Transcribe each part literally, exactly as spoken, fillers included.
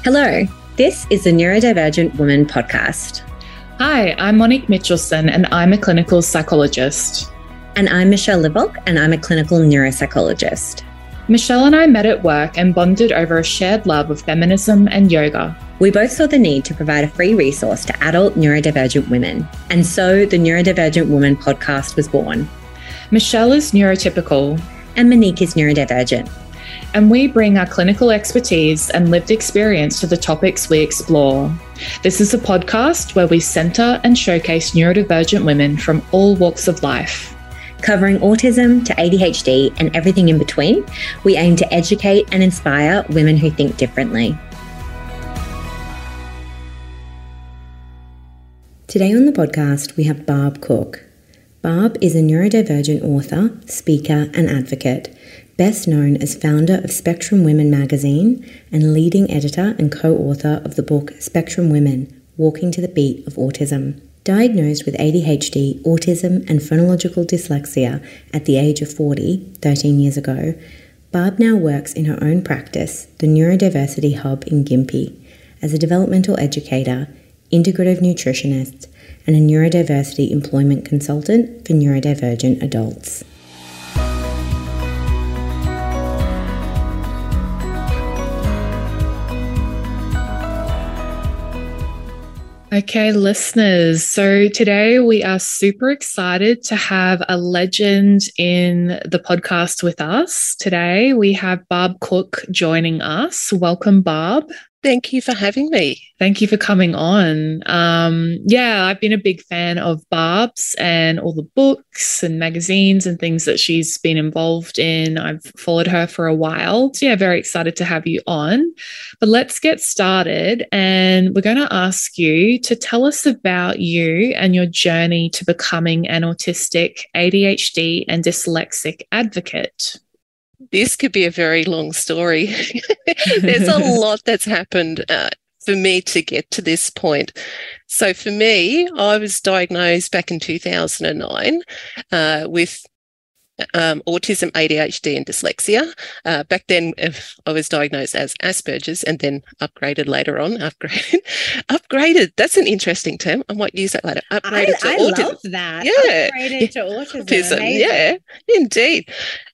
Hello, this is the Neurodivergent Woman podcast. Hi, I'm Monique Mitchelson and I'm a clinical psychologist. And I'm Michelle Livock and I'm a clinical neuropsychologist. Michelle and I met at work and bonded over a shared love of feminism and yoga. We both saw the need to provide a free resource to adult neurodivergent women. And so the Neurodivergent Woman podcast was born. Michelle is neurotypical. And Monique is neurodivergent. And we bring our clinical expertise and lived experience to the topics we explore. This is a podcast where we centre and showcase neurodivergent women from all walks of life. Covering autism to A D H D and everything in between, we aim to educate and inspire women who think differently. Today on the podcast, we have Barb Cook. Barb is a neurodivergent author, speaker, and advocate, best known as founder of Spectrum Women magazine and leading editor and co-author of the book Spectrum Women, Walking to the Beat of Autism. Diagnosed with A D H D, autism and phonological dyslexia at the age of forty, thirteen years ago, Barb now works in her own practice, the Neurodiversity Hub in Gympie, as a developmental educator, integrative nutritionist, and a neurodiversity employment consultant for neurodivergent adults. Okay, listeners. So today we are super excited to have a legend in the podcast with us. Today we have Barb Cook joining us. Welcome, Barb. Thank you for having me. Thank you for coming on. Um, yeah, I've been a big fan of Barb's and all the books and magazines and things that she's been involved in. I've followed her for a while. So yeah, very excited to have you on. But let's get started. And we're going to ask you to tell us about you and your journey to becoming an autistic, A D H D and dyslexic advocate. This could be a very long story. There's a lot that's happened uh, for me to get to this point. So for me, I was diagnosed back in two thousand nine uh, with um, autism, A D H D and dyslexia. Uh, back then, I was diagnosed as Asperger's and then upgraded later on. Upgraded. upgraded. That's an interesting term. I might use that later. Upgraded I, to I autism. love that. Yeah. Upgraded to autism. autism. Yeah, indeed.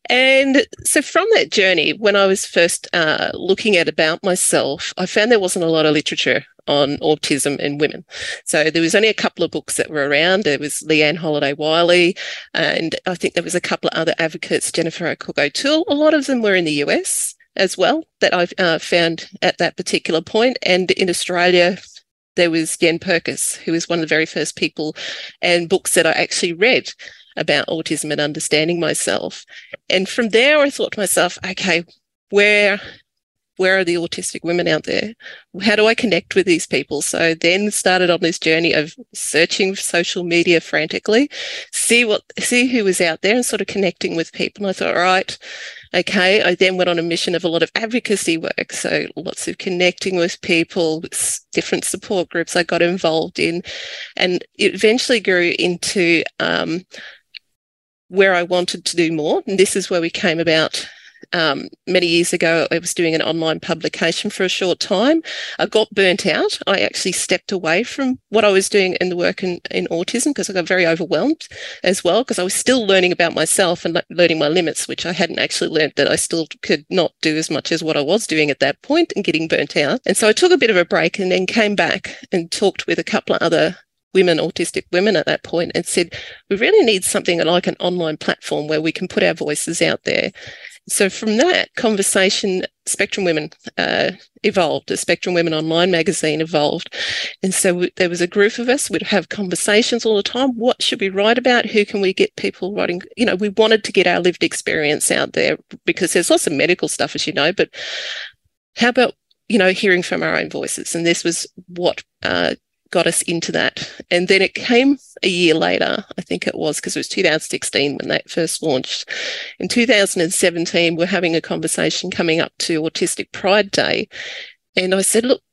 And so from that journey, when I was first uh, looking at about myself, I found there wasn't a lot of literature on autism in women. So there was only a couple of books that were around. There was Leanne Holiday-Wiley, and I think there was a couple of other advocates, Jennifer O'Cook-O'Toole. A lot of them were in the U S as well that I've uh, found at that particular point. And in Australia, there was Jen Purkis, who was one of the very first people and books that I actually read about autism and understanding myself. And from there, I thought to myself, okay, where where are the autistic women out there? How do I connect with these people? So then started on this journey of searching social media frantically, see what see who was out there and sort of connecting with people. And I thought, all right, okay. I then went on a mission of a lot of advocacy work. So lots of connecting with people, different support groups I got involved in. And it eventually grew into um, where I wanted to do more. And this is where we came about. Um, many years ago, I was doing an online publication for a short time. I got burnt out. I actually stepped away from what I was doing in the work in, in autism because I got very overwhelmed as well because I was still learning about myself and learning my limits, which I hadn't actually learned that I still could not do as much as what I was doing at that point and getting burnt out. And so I took a bit of a break and then came back and talked with a couple of other women, autistic women at that point and said, we really need something like an online platform where we can put our voices out there. So from that conversation, Spectrum Women uh, evolved, the Spectrum Women Online magazine evolved. And so we, there was a group of us, we'd have conversations all the time. What should we write about? Who can we get people writing? You know, we wanted to get our lived experience out there because there's lots of medical stuff, as you know, but how about, you know, hearing from our own voices? And this was what uh, got us into that. And then it came a year later, I think it was, because it was two thousand sixteen when that first launched. In two thousand seventeen, we're having a conversation coming up to Autistic Pride Day. And I said, look,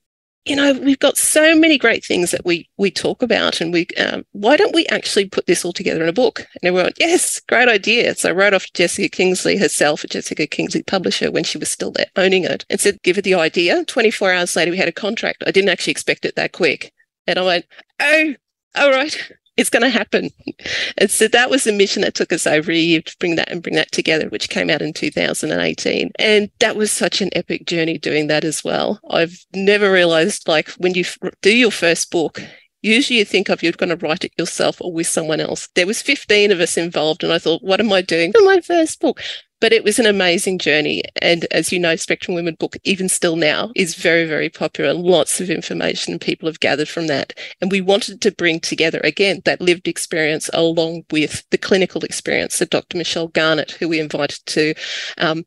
you know, we've got so many great things that we we talk about, and we um, why don't we actually put this all together in a book? And everyone went, yes, great idea. So I wrote off Jessica Kingsley herself, a Jessica Kingsley publisher, when she was still there owning it, and said, give her the idea. twenty-four hours later, we had a contract. I didn't actually expect it that quick. And I went, oh, all right, it's going to happen. And so that was the mission that took us over a year to bring that and bring that together, which came out in two thousand eighteen. And that was such an epic journey doing that as well. I've never realized, like, when you f- do your first book, usually you think of you're going to write it yourself or with someone else. There was fifteen of us involved, and I thought, what am I doing for my first book? But it was an amazing journey. And as you know, Spectrum Women book, even still now, is very, very popular. Lots of information people have gathered from that. And we wanted to bring together, again, that lived experience along with the clinical experience of Doctor Michelle Garnett, who we invited to um,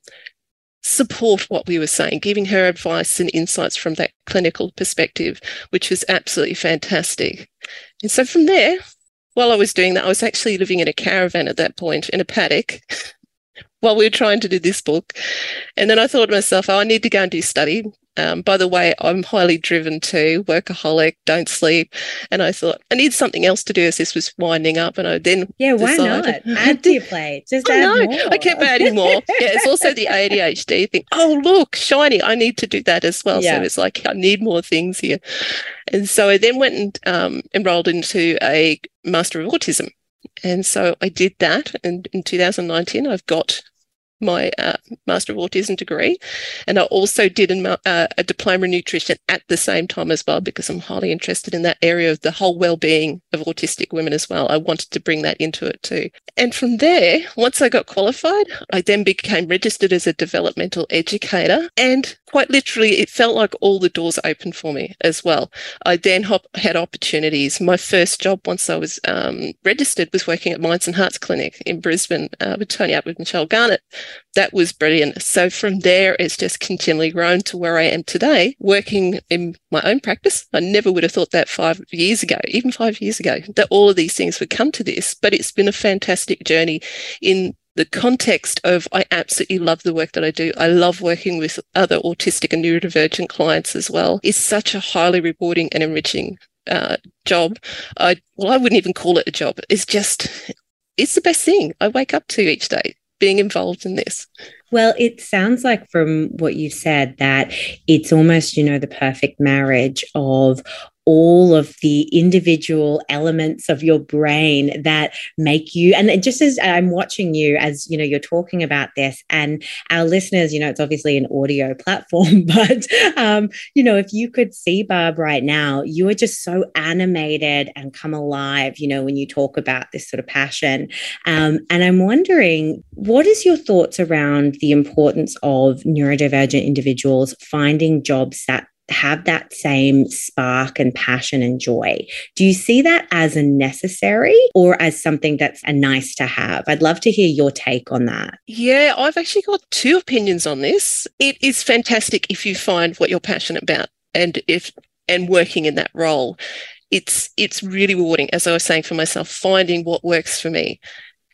support what we were saying, giving her advice and insights from that clinical perspective, which was absolutely fantastic. And so from there, while I was doing that, I was actually living in a caravan at that point in a paddock while we were trying to do this book. And then I thought to myself, oh, I need to go and do study. Um, by the way, I'm highly driven too, workaholic, don't sleep. And I thought, I need something else to do as this was winding up. And I then Yeah, why decided, not? Add to your plate. Just I add know. more. I kept adding more. Yeah, it's also the A D H D thing. Oh, look, shiny. I need to do that as well. Yeah. So it's like, I need more things here. And so I then went and um, enrolled into a Master of Autism. And so I did that. And in two thousand nineteen, I've got my uh, Master of Autism degree. And I also did a, uh, a diploma in nutrition at the same time as well, because I'm highly interested in that area of the whole well-being of autistic women as well. I wanted to bring that into it too. And from there, once I got qualified, I then became registered as a developmental educator. And quite literally, it felt like all the doors opened for me as well. I then hop- had opportunities. My first job once I was um, registered was working at Minds and Hearts Clinic in Brisbane uh, with Tony Up with Michelle Garnett. That was brilliant. So from there, it's just continually grown to where I am today, working in my own practice. I never would have thought that five years ago, even five years ago, that all of these things would come to this. But it's been a fantastic journey in the context of I absolutely love the work that I do. I love working with other autistic and neurodivergent clients as well. It's such a highly rewarding and enriching uh, job. I, well, I wouldn't even call it a job. It's just, it's the best thing I wake up to each day, being involved in this. Well, it sounds like from what you said that it's almost, you know, the perfect marriage of all of the individual elements of your brain that make you, and just as I'm watching you as, you know, you're talking about this, and our listeners, you know, it's obviously an audio platform, but, um, you know, if you could see Barb right now, you are just so animated and come alive, you know, when you talk about this sort of passion. Um, and I'm wondering, what is your thoughts around the importance of neurodivergent individuals finding jobs that have that same spark and passion and joy? Do you see that as a necessary or as something that's a nice to have? I'd love to hear your take on that. Yeah, I've actually got two opinions on this. It is fantastic if you find what you're passionate about and if and working in that role. It's it's really rewarding, as I was saying for myself, finding what works for me.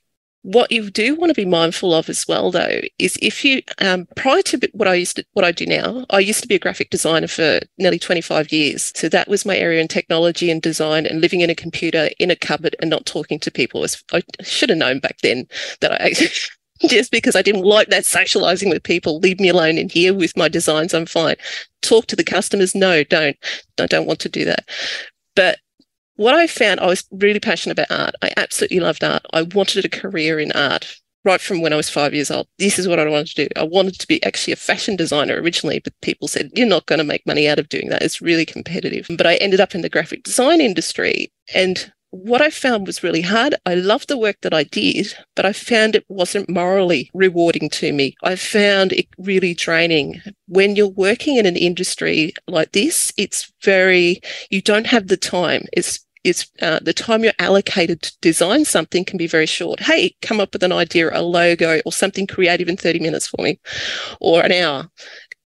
What you do want to be mindful of as well, though, is if you, um, prior to what I used to, what I do now, I used to be a graphic designer for nearly twenty-five years. So that was my area in technology and design, and living in a computer in a cupboard and not talking to people. I should have known back then that I just because I didn't like that socializing with people, leave me alone in here with my designs, I'm fine. Talk to the customers, no, don't. I don't want to do that. But what I found, I was really passionate about art. I absolutely loved art. I wanted a career in art right from when I was five years old. This is what I wanted to do. I wanted to be actually a fashion designer originally, but people said, you're not going to make money out of doing that. It's really competitive. But I ended up in the graphic design industry. And what I found was really hard. I loved the work that I did, but I found it wasn't morally rewarding to me. I found it really draining. When you're working in an industry like this, it's very, you don't have the time. It's It's uh, the time you're allocated to design something can be very short. Hey, come up with an idea, a logo or something creative in thirty minutes for me, or an hour.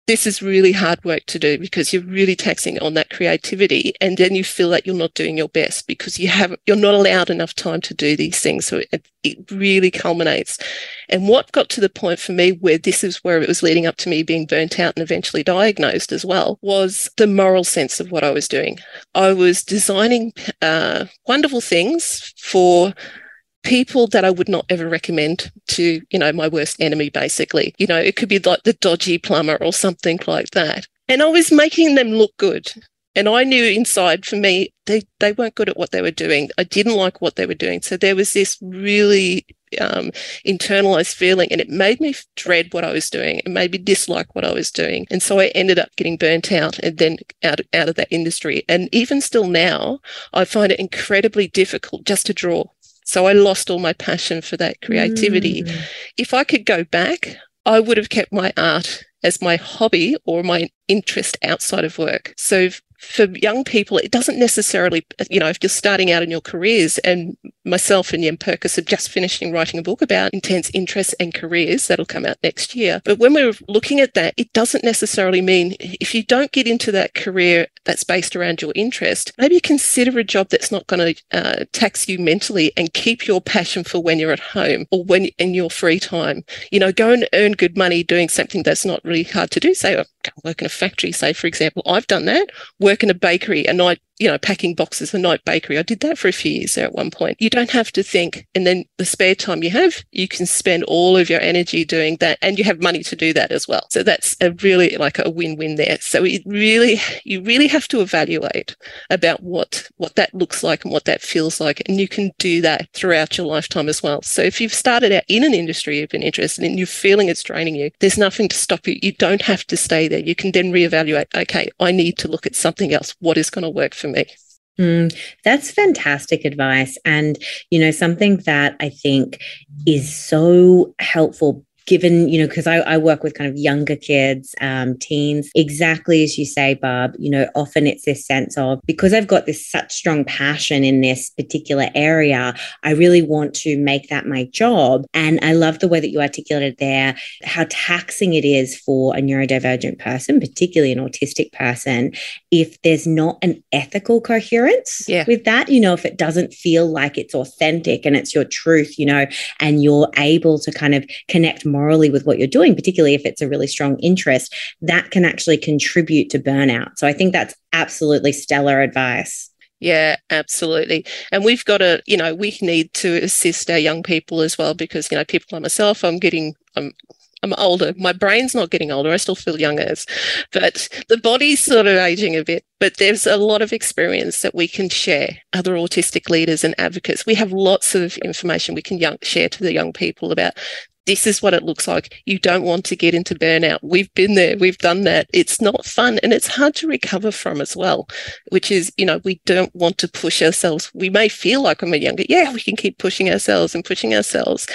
this is really hard work to do because you're really taxing on that creativity, and then you feel that you're not doing your best because you have you're not allowed enough time to do these things. So it, it really culminates. And what got to the point for me where this is where it was leading up to me being burnt out and eventually diagnosed as well was the moral sense of what I was doing. I was designing uh, wonderful things for people that I would not ever recommend to, you know, my worst enemy, basically. You know, it could be like the dodgy plumber or something like that. And I was making them look good. And I knew inside for me, they, they weren't good at what they were doing. I didn't like what they were doing. So there was this really um, internalized feeling, and it made me dread what I was doing. It made me dislike what I was doing. And so I ended up getting burnt out and then out, out of that industry. And even still now, I find it incredibly difficult just to draw. So I lost all my passion for that creativity. Mm. If I could go back, I would have kept my art as my hobby or my interest outside of work. So for young people, it doesn't necessarily, you know, if you're starting out in your careers, and myself and Jem Purkis are just finishing writing a book about intense interests and careers that'll come out next year. But when we're looking at that, it doesn't necessarily mean if you don't get into that career that's based around your interest, maybe consider a job that's not going to uh, tax you mentally and keep your passion for when you're at home or when in your free time. You know, go and earn good money doing something that's not really hard to do. Say, work in a factory, say, for example. I've done that. Work in a bakery, a night, you know, packing boxes, a night bakery. I did that for a few years there at one point. You don't have to think. And then the spare time you have, you can spend all of your energy doing that, and you have money to do that as well. So that's a really like a win-win there. So it really, you really have to evaluate about what, what that looks like and what that feels like. And you can do that throughout your lifetime as well. So if you've started out in an industry you've been interested in, you're feeling it's draining you, there's nothing to stop you. You don't have to stay there. You can then reevaluate, okay, I need to look at something else. What is going to work for me? Mm, that's fantastic advice. And, you know, something that I think is so helpful given, you know, because I, I work with kind of younger kids, um, teens, exactly as you say, Barb, you know, often it's this sense of, because I've got this such strong passion in this particular area, I really want to make that my job. And I love the way that you articulated there, how taxing it is for a neurodivergent person, particularly an autistic person, if there's not an ethical coherence yeah. with that, you know, if it doesn't feel like it's authentic and it's your truth, you know, and you're able to kind of connect morally with what you're doing, particularly if it's a really strong interest, that can actually contribute to burnout. So I think that's absolutely stellar advice. Yeah, absolutely. And we've got to, you know, we need to assist our young people as well, because, you know, people like myself, I'm getting, I'm, I'm older. My brain's not getting older. I still feel young as, but the body's sort of aging a bit. But there's a lot of experience that we can share, other autistic leaders and advocates. We have lots of information we can young, share to the young people about this is what it looks like. You don't want to get into burnout. We've been there. We've done that. It's not fun, and it's hard to recover from as well, which is, you know, we don't want to push ourselves. We may feel like when we're younger, yeah, we can keep pushing ourselves and pushing ourselves.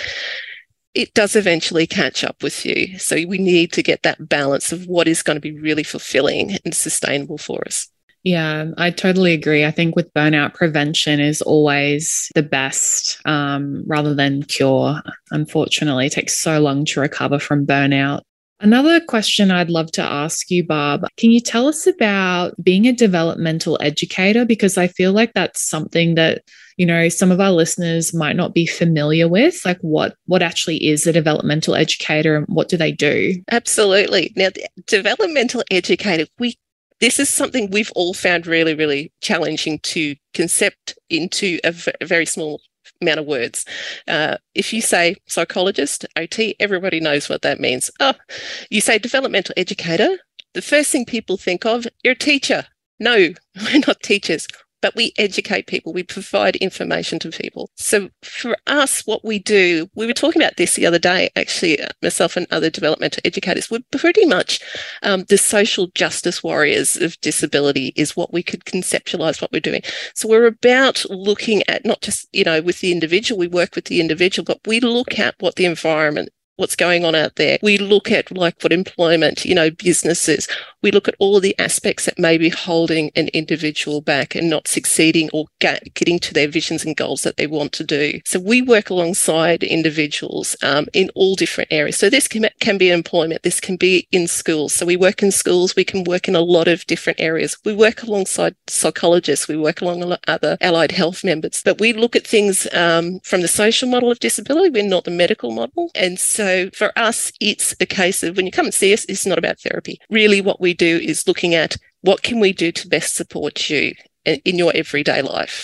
It does eventually catch up with you. So we need to get that balance of what is going to be really fulfilling and sustainable for us. Yeah, I totally agree. I think with burnout, prevention is always the best um, rather than cure. Unfortunately, it takes so long to recover from burnout. Another question I'd love to ask you, Barb, can you tell us about being a developmental educator? Because I feel like that's something that, you know, some of our listeners might not be familiar with. Like what, what actually is a developmental educator and what do they do? Absolutely. Now, the developmental educator, we This is something we've all found really, really challenging to concept into a, v- a very small amount of words. Uh, if you say psychologist, O T, everybody knows what that means. Oh, you say developmental educator, the first thing people think of, you're a teacher. No, we're not teachers. But we educate people. We provide information to people. So for us, what we do, we were talking about this the other day, actually, myself and other developmental educators, we're pretty much um, the social justice warriors of disability is what we could conceptualize what we're doing. So we're about looking at not just, you know, with the individual, we work with the individual, but we look at what the environment what's going on out there. We look at like what employment, you know, businesses. We look at all of the aspects that may be holding an individual back and not succeeding or get, getting to their visions and goals that they want to do. So we work alongside individuals um, in all different areas. So this can, can be employment. This can be in schools. So we work in schools. We can work in a lot of different areas. We work alongside psychologists. We work along other allied health members. But we look at things um, from the social model of disability. We're not the medical model. And so for us, it's a case of when you come and see us, it's not about therapy. Really what we do is looking at what can we do to best support you in, in your everyday life.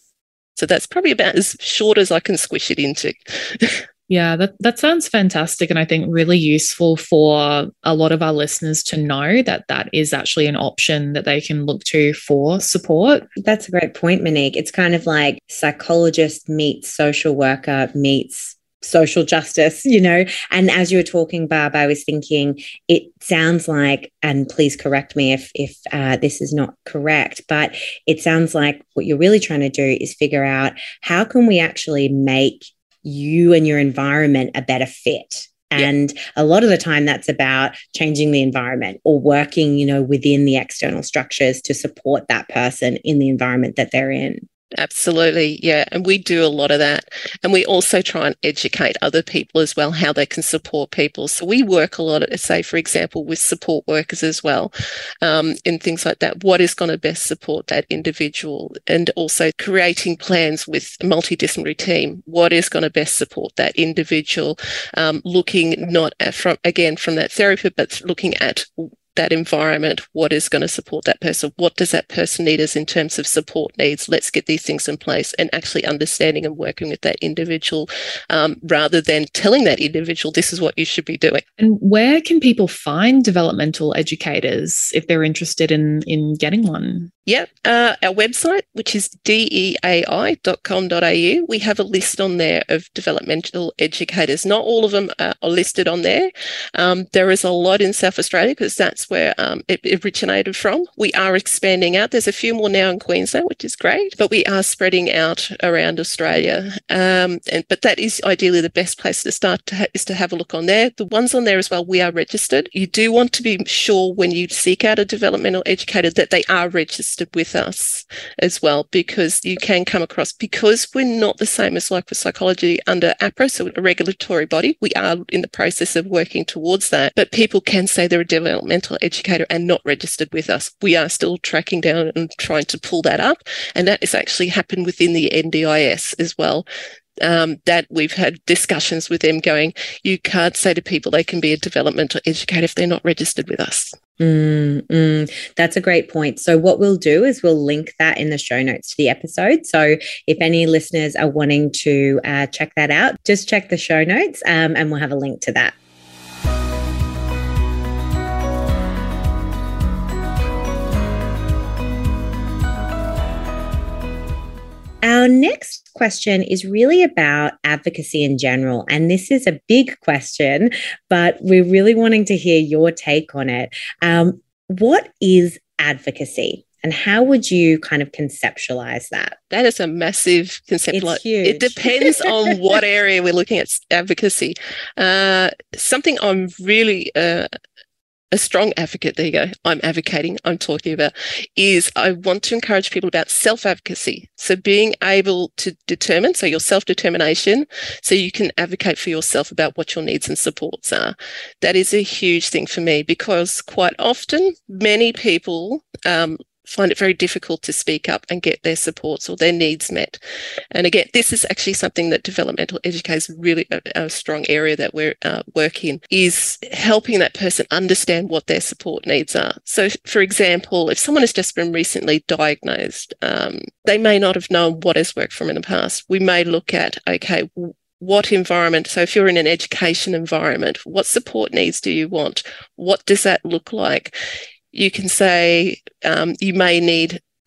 So that's probably about as short as I can squish it into. Yeah, that, that sounds fantastic. And I think really useful for a lot of our listeners to know that that is actually an option that they can look to for support. That's a great point, Monique. It's kind of like psychologist meets social worker meets social justice, you know. And as you were talking, Barb, I was thinking it sounds like, and please correct me if if uh, this is not correct, but it sounds like what you're really trying to do is figure out how can we actually make you and your environment a better fit. And yep. a lot of the time that's about changing the environment or working, you know, within the external structures to support that person in the environment that they're in. Absolutely. Yeah. And we do a lot of that. And we also try and educate other people as well, how they can support people. So we work a lot, say, for example, with support workers as well, um, and things like that. What is going to best support that individual? And also creating plans with a multidisciplinary team. What is going to best support that individual? Um, looking not at from, again, from that therapy, but looking at that environment, what is going to support that person? What does that person need as in terms of support needs? Let's get these things in place and actually understanding and working with that individual um, rather than telling that individual, this is what you should be doing. And where can people find developmental educators if they're interested in, in getting one? Yeah, uh, our website, which is d e a i dot com dot a u, we have a list on there of developmental educators. Not all of them are listed on there. Um, there is a lot in South Australia because that's where um, it originated from. We are expanding out. There's a few more now in Queensland, which is great, but we are spreading out around Australia. Um, and but that is ideally the best place to start to ha- is to have a look on there. The ones on there as well, we are registered. You do want to be sure when you seek out a developmental educator that they are registered with us as well, because you can come across, because we're not the same as like with psychology under APRA, so a regulatory body, we are in the process of working towards that, but people can say they're a developmental educator and not registered with us. We are still tracking down and trying to pull that up, and that has actually happened within the N D I S as well. Um, that we've had discussions with them going, you can't say to people they can be a developmental educator if they're not registered with us. Mm, mm, that's a great point. So what we'll do is we'll link that in the show notes to the episode. So if any listeners are wanting to uh, check that out, just check the show notes um, and we'll have a link to that. Our next question is really about advocacy in general. And this is a big question, but we're really wanting to hear your take on it. Um, what is advocacy? And how would you kind of conceptualize that? That is a massive conceptual. It's huge. It depends on what area we're looking at advocacy. Uh, something I'm really... Uh, a strong advocate, there you go, I'm advocating, I'm talking about, is I want to encourage people about self-advocacy. So being able to determine, so your self-determination, so you can advocate for yourself about what your needs and supports are. That is a huge thing for me, because quite often many people um, find it very difficult to speak up and get their supports or their needs met. And again, this is actually something that developmental educators really a, a strong area that we're uh, working, is helping that person understand what their support needs are. So for example, if someone has just been recently diagnosed, um, they may not have known what has worked for them in the past. We may look at, okay, what environment, so if you're in an education environment, what support needs do you want? What does that look like? You can say um, you may need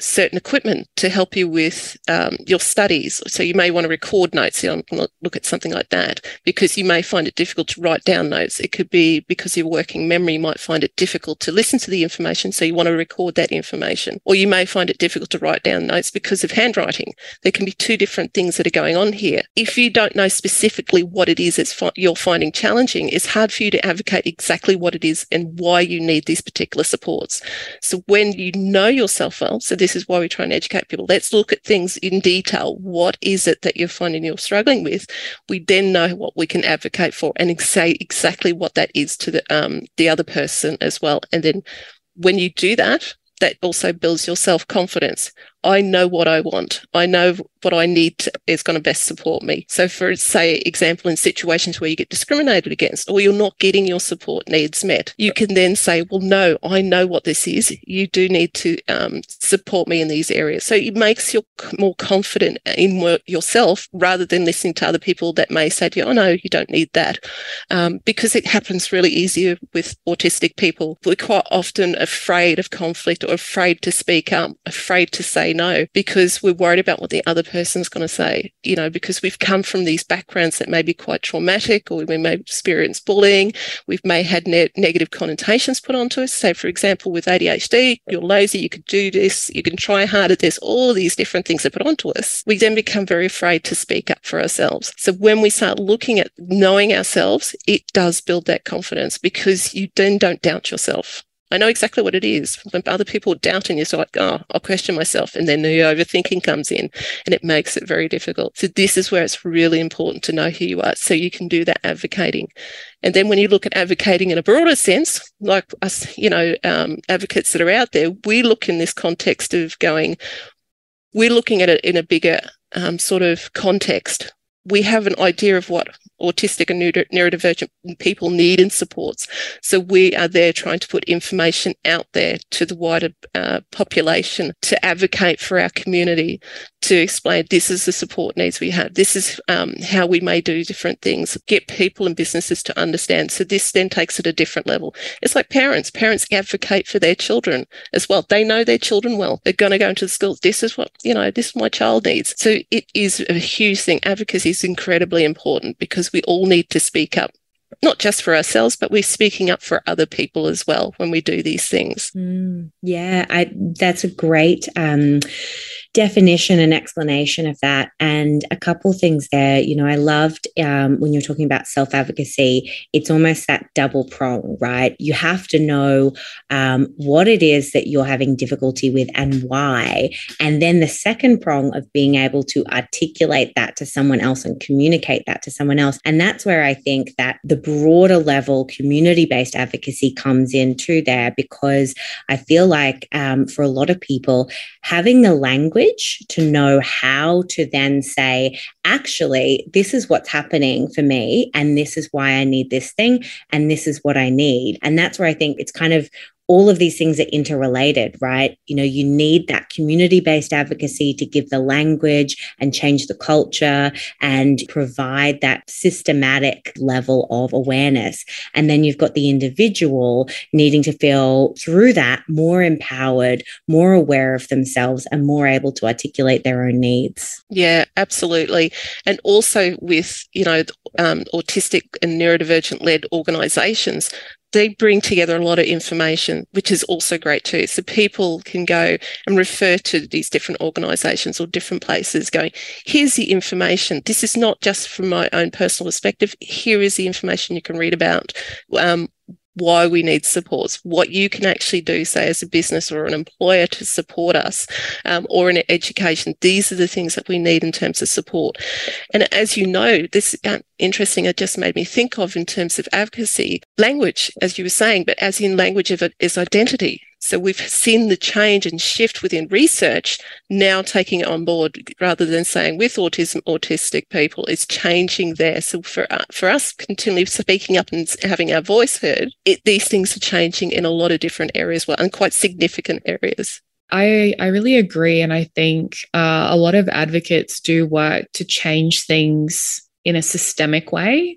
certain equipment to help you with um, your studies. So you may want to record notes. You know, look at something like that because you may find it difficult to write down notes. It could be because your working memory, you might find it difficult to listen to the information, so you want to record that information. Or you may find it difficult to write down notes because of handwriting. There can be two different things that are going on here. If you don't know specifically what it is that's fi- you're finding challenging, it's hard for you to advocate exactly what it is and why you need these particular supports. So when you know yourself well, so this is why we try and educate people, let's look at things in detail. What is it that you're finding you're struggling with? We then know what we can advocate for and say exactly what that is to the um, the other person as well. And then when you do that, that also builds your self-confidence. I know what I want. I know what I need to, is going to best support me. So for, say, example, in situations where you get discriminated against or you're not getting your support needs met, you can then say, well, no, I know what this is. You do need to um, support me in these areas. So it makes you more confident in work yourself rather than listening to other people that may say to you, oh, no, you don't need that. Um, because it happens really easier with autistic people. We're quite often afraid of conflict or afraid to speak up, afraid to say no, because we're worried about what the other person's going to say, you know, because we've come from these backgrounds that may be quite traumatic, or we may have experienced bullying. We've may had ne- negative connotations put onto us. Say, for example, with A D H D, you're lazy, you could do this, you can try harder. There's all these different things that put onto us. We then become very afraid to speak up for ourselves. So when we start looking at knowing ourselves, it does build that confidence because you then don't doubt yourself. I know exactly what it is. When other people are doubting you, so like, oh, I'll question myself. And then the overthinking comes in and it makes it very difficult. So this is where it's really important to know who you are so you can do that advocating. And then when you look at advocating in a broader sense, like us, you know, um, advocates that are out there, we look in this context of going, we're looking at it in a bigger um, sort of context. We have an idea of what autistic and neurodivergent people need and supports. So we are there trying to put information out there to the wider uh, population to advocate for our community, to explain this is the support needs we have. This is um, how we may do different things, get people and businesses to understand. So this then takes it a different level. It's like parents. Parents advocate for their children as well. They know their children well. They're going to go into the schools. This is what, you know, this is my child needs. So it is a huge thing. Advocacy is incredibly important because we all need to speak up, not just for ourselves, but we're speaking up for other people as well when we do these things. Mm, yeah, I, that's a great um, definition and explanation of that. And a couple things there, you know, I loved um, when you're talking about self-advocacy, it's almost that double prong, right? You have to know um, what it is that you're having difficulty with and why. And then the second prong of being able to articulate that to someone else and communicate that to someone else. And that's where I think that the broader level community-based advocacy comes into there, because I feel like um, for a lot of people, having the language to know how to then say, actually, this is what's happening for me, and this is why I need this thing, and this is what I need. And that's where I think it's kind of all of these things are interrelated, right? You know, you need that community-based advocacy to give the language and change the culture and provide that systematic level of awareness. And then you've got the individual needing to feel through that more empowered, more aware of themselves, and more able to articulate their own needs. Yeah, absolutely. And also with, you know, um, autistic and neurodivergent-led organisations, they bring together a lot of information, which is also great too. So people can go and refer to these different organisations or different places going, here's the information. This is not just from my own personal perspective. Here is the information you can read about. Um, why we need supports, what you can actually do, say, as a business or an employer to support us, um, or in education. These are the things that we need in terms of support. And as you know, this uh, interesting, it just made me think of in terms of advocacy, language, as you were saying, but as in language of it is identity. So we've seen the change and shift within research, now taking it on board rather than saying with autism, autistic people, it's changing there. So for, uh, for us continually speaking up and having our voice heard, it, these things are changing in a lot of different areas, well, and quite significant areas. I, I really agree. And I think uh, a lot of advocates do work to change things in a systemic way.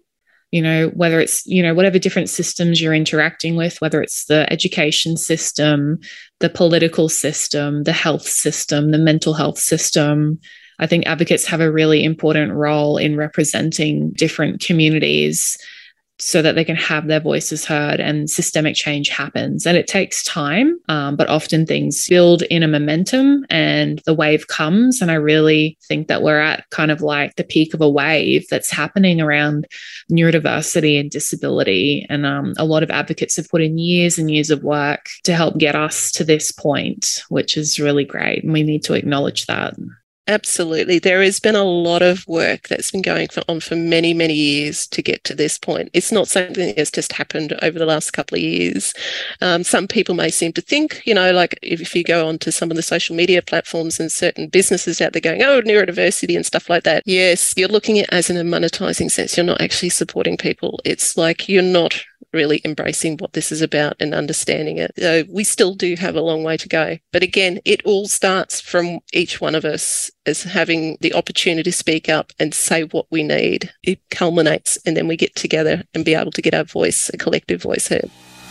you know, whether it's, you know, whatever different systems you're interacting with, whether it's the education system, the political system, the health system, the mental health system. I think advocates have a really important role in representing different communities so that they can have their voices heard and systemic change happens. And it takes time, um, but often things build in a momentum and the wave comes. And I really think that we're at kind of like the peak of a wave that's happening around neurodiversity and disability. And um, a lot of advocates have put in years and years of work to help get us to this point, which is really great. And we need to acknowledge that. Absolutely. There has been a lot of work that's been going for, on for many, many years to get to this point. It's not something that has just happened over the last couple of years. Um, some people may seem to think, you know, like if, if you go onto some of the social media platforms and certain businesses out there going, oh, neurodiversity and stuff like that. Yes, you're looking at it as in a monetizing sense. You're not actually supporting people. It's like you're not really embracing what this is about and understanding it. So we still do have a long way to go. But again, it all starts from each one of us as having the opportunity to speak up and say what we need. It culminates and then we get together and be able to get our voice, a collective voice heard.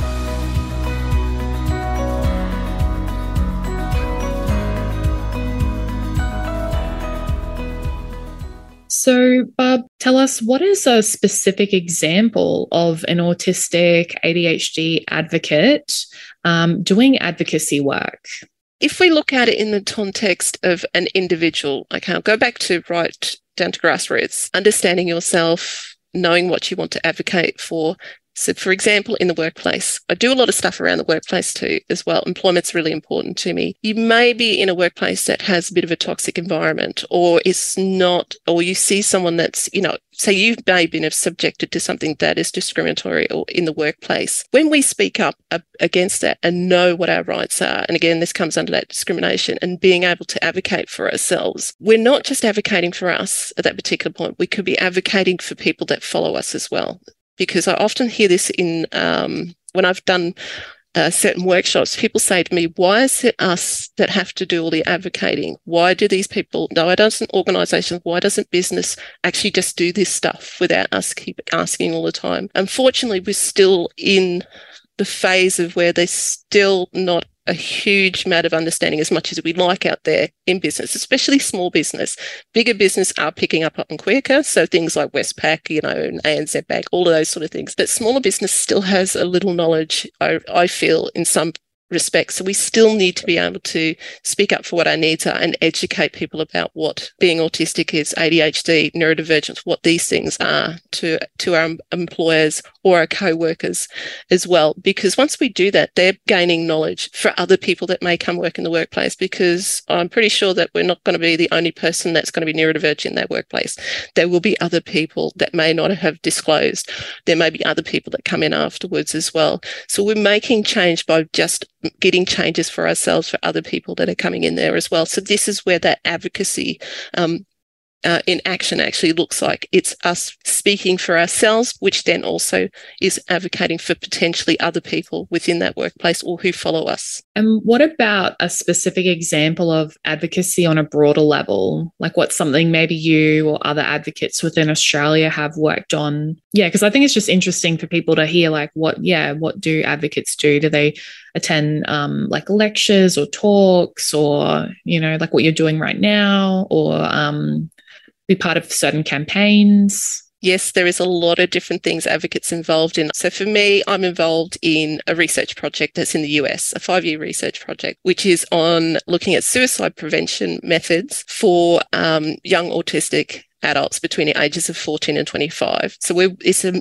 So, Barb, tell us, what is a specific example of an autistic A D H D advocate um, doing advocacy work? If we look at it in the context of an individual, okay, I'll go back to right down to grassroots, understanding yourself, knowing what you want to advocate for. So, for example, in the workplace, I do a lot of stuff around the workplace too, as well. Employment's really important to me. You may be in a workplace that has a bit of a toxic environment, or it's not, or you see someone that's, you know, say you may have been subjected to something that is discriminatory or in the workplace. When we speak up against that and know what our rights are, and again, this comes under that discrimination and being able to advocate for ourselves, we're not just advocating for us at that particular point. We could be advocating for people that follow us as well. Because I often hear this in um, when I've done uh, certain workshops, people say to me, why is it us that have to do all the advocating? Why do these people, no, why doesn't organisations, why doesn't business actually just do this stuff without us keep asking all the time? Unfortunately, we're still in the phase of where there's still not a huge amount of understanding as much as we like out there in business, especially small business. Bigger business are picking up on quicker. So things like Westpac, you know, and A N Z Bank, all of those sort of things. But smaller business still has a little knowledge, I, I feel, in some respects. So we still need to be able to speak up for what our needs are and educate people about what being autistic is, A D H D, neurodivergence, what these things are to, to our employers or our co-workers as well. Because once we do that, they're gaining knowledge for other people that may come work in the workplace, because I'm pretty sure that we're not going to be the only person that's going to be neurodivergent in that workplace. There will be other people that may not have disclosed. There may be other people that come in afterwards as well. So we're making change by just getting changes for ourselves, for other people that are coming in there as well. So this is where that advocacy um, uh, in action actually looks like. It's us speaking for ourselves, which then also is advocating for potentially other people within that workplace or who follow us. And what about a specific example of advocacy on a broader level? Like what's something maybe you or other advocates within Australia have worked on? Yeah, because I think it's just interesting for people to hear like what, yeah, what do advocates do? Do they attend um, like lectures or talks, or, you know, like what you're doing right now, or um, be part of certain campaigns? Yes, there is a lot of different things advocates involved in. So for me, I'm involved in a research project that's in the U S, a five-year research project, which is on looking at suicide prevention methods for um, young autistic adults between the ages of fourteen and twenty-five. So we're, it's a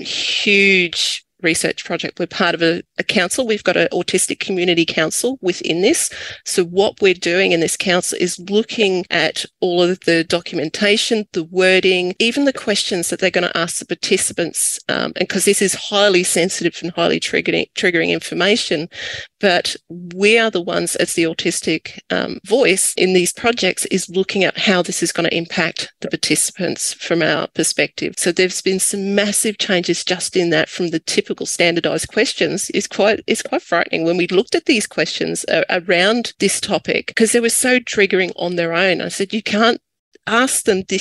huge research project. We're part of a, a council. We've got an autistic community council within this. So what we're doing in this council is looking at all of the documentation, the wording, even the questions that they're going to ask the participants, um, and because this is highly sensitive and highly triggering, triggering information. But we are the ones as the autistic um, voice in these projects is looking at how this is going to impact the participants from our perspective. So there's been some massive changes just in that, from the typical standardized questions. Is quite it's quite frightening when we looked at these questions uh, around this topic, because they were so triggering on their own. I said, you can't ask them this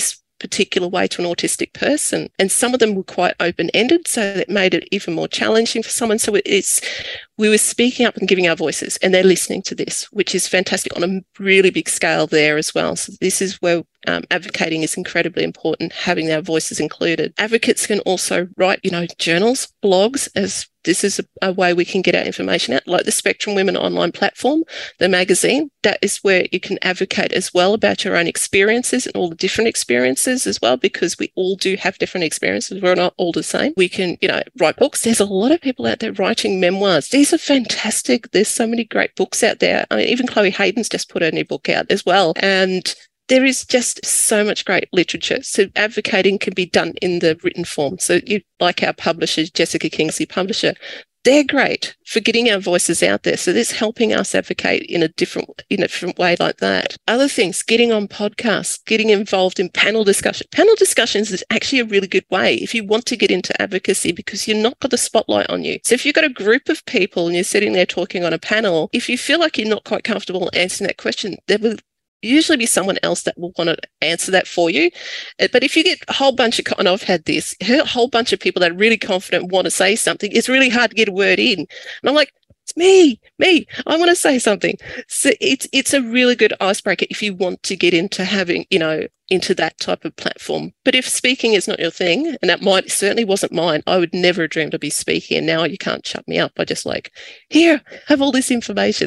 particular way to an autistic person. And some of them were quite open-ended, so that made it even more challenging for someone. So it's we were speaking up and giving our voices, and they're listening to this, which is fantastic on a really big scale there as well. So this is where um, advocating is incredibly important, having our voices included. Advocates can also write, you know, journals, blogs, as this is a, a way we can get our information out, like the Spectrum Women online platform, the magazine. That is where you can advocate as well about your own experiences and all the different experiences as well, because we all do have different experiences. We're not all the same. We can, you know, write books. There's a lot of people out there writing memoirs. These are fantastic. There's so many great books out there. I mean, even Chloe Hayden's just put her new book out as well. And there is just so much great literature. So advocating can be done in the written form. So you, like our publisher, Jessica Kingsley publisher, they're great for getting our voices out there. So this helping us advocate in a different, in a different way like that. Other things, getting on podcasts, getting involved in panel discussion. Panel discussions is actually a really good way if you want to get into advocacy, because you're not got the spotlight on you. So if you've got a group of people and you're sitting there talking on a panel, if you feel like you're not quite comfortable answering that question, there will usually be someone else that will want to answer that for you. But if you get a whole bunch of, and I've had this, a whole bunch of people that are really confident want to say something, it's really hard to get a word in. And I'm like, it's me, me, I want to say something. So it's it's a really good icebreaker if you want to get into having, you know, into that type of platform. But if speaking is not your thing, and that might certainly wasn't mine, I would never have dreamed of be speaking. And now you can't shut me up. I just like, here, have all this information.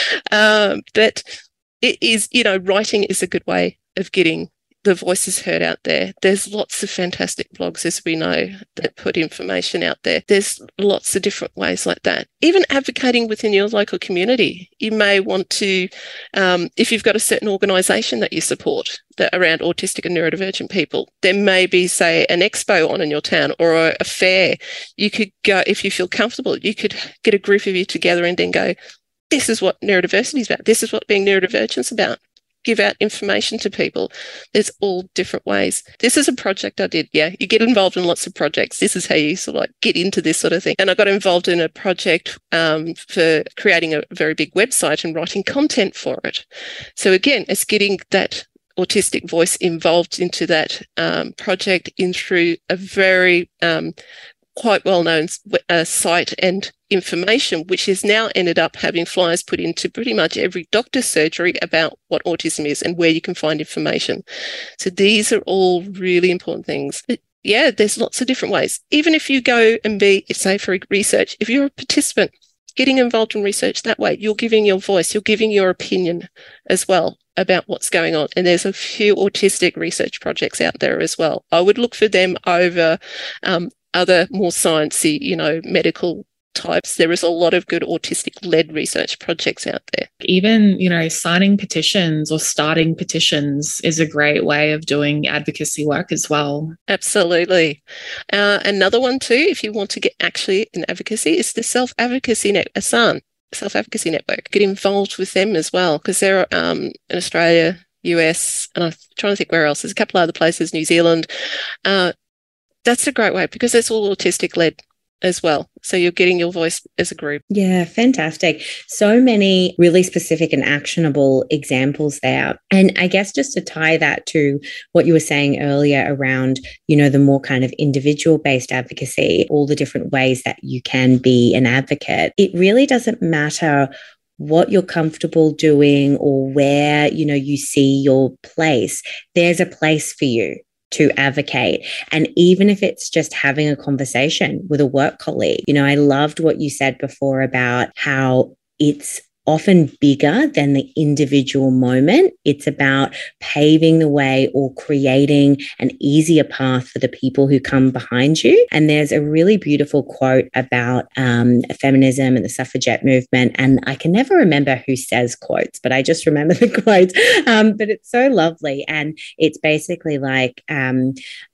Um, but it is, you know, writing is a good way of getting the voices heard out there. There's lots of fantastic blogs, as we know, that put information out there. There's lots of different ways like that. Even advocating within your local community. You may want to, um, if you've got a certain organisation that you support that around autistic and neurodivergent people, there may be, say, an expo on in your town or a, a fair. You could go, if you feel comfortable, you could get a group of you together and then go, this is what neurodiversity is about. This is what being neurodivergent is about. Give out information to people. There's all different ways. This is a project I did. Yeah, you get involved in lots of projects. This is how you sort of like get into this sort of thing. And I got involved in a project um, for creating a very big website and writing content for it. So again, it's getting that autistic voice involved into that um, project in through a very um, quite well-known uh, site and information, which has now ended up having flyers put into pretty much every doctor's surgery about what autism is and where you can find information. So these are all really important things. But yeah, there's lots of different ways. Even if you go and be, say, for research, if you're a participant, getting involved in research that way, you're giving your voice, you're giving your opinion as well about what's going on. And there's a few autistic research projects out there as well. I would look for them over um, other more sciencey, you know, medical types. There is a lot of good autistic-led research projects out there. Even, you know, signing petitions or starting petitions is a great way of doing advocacy work as well. Absolutely. Uh, another one too, if you want to get actually in advocacy, is the Self-Advocacy Net, A S A N, Self-Advocacy Network. Get involved with them as well, because they're um, in Australia, U S, and I'm trying to think where else. There's a couple of other places, New Zealand. Uh, that's a great way because it's all autistic-led as well. So you're getting your voice as a group. Yeah, fantastic. So many really specific and actionable examples there. And I guess just to tie that to what you were saying earlier around, you know, the more kind of individual-based advocacy, all the different ways that you can be an advocate, it really doesn't matter what you're comfortable doing or where, you know, you see your place. There's a place for you to advocate. And even if it's just having a conversation with a work colleague, you know, I loved what you said before about how it's often bigger than the individual moment. It's about paving the way or creating an easier path for the people who come behind you. And there's a really beautiful quote about um, feminism and the suffragette movement. And I can never remember who says quotes, but I just remember the quotes. Um, but it's so lovely. And it's basically like, um,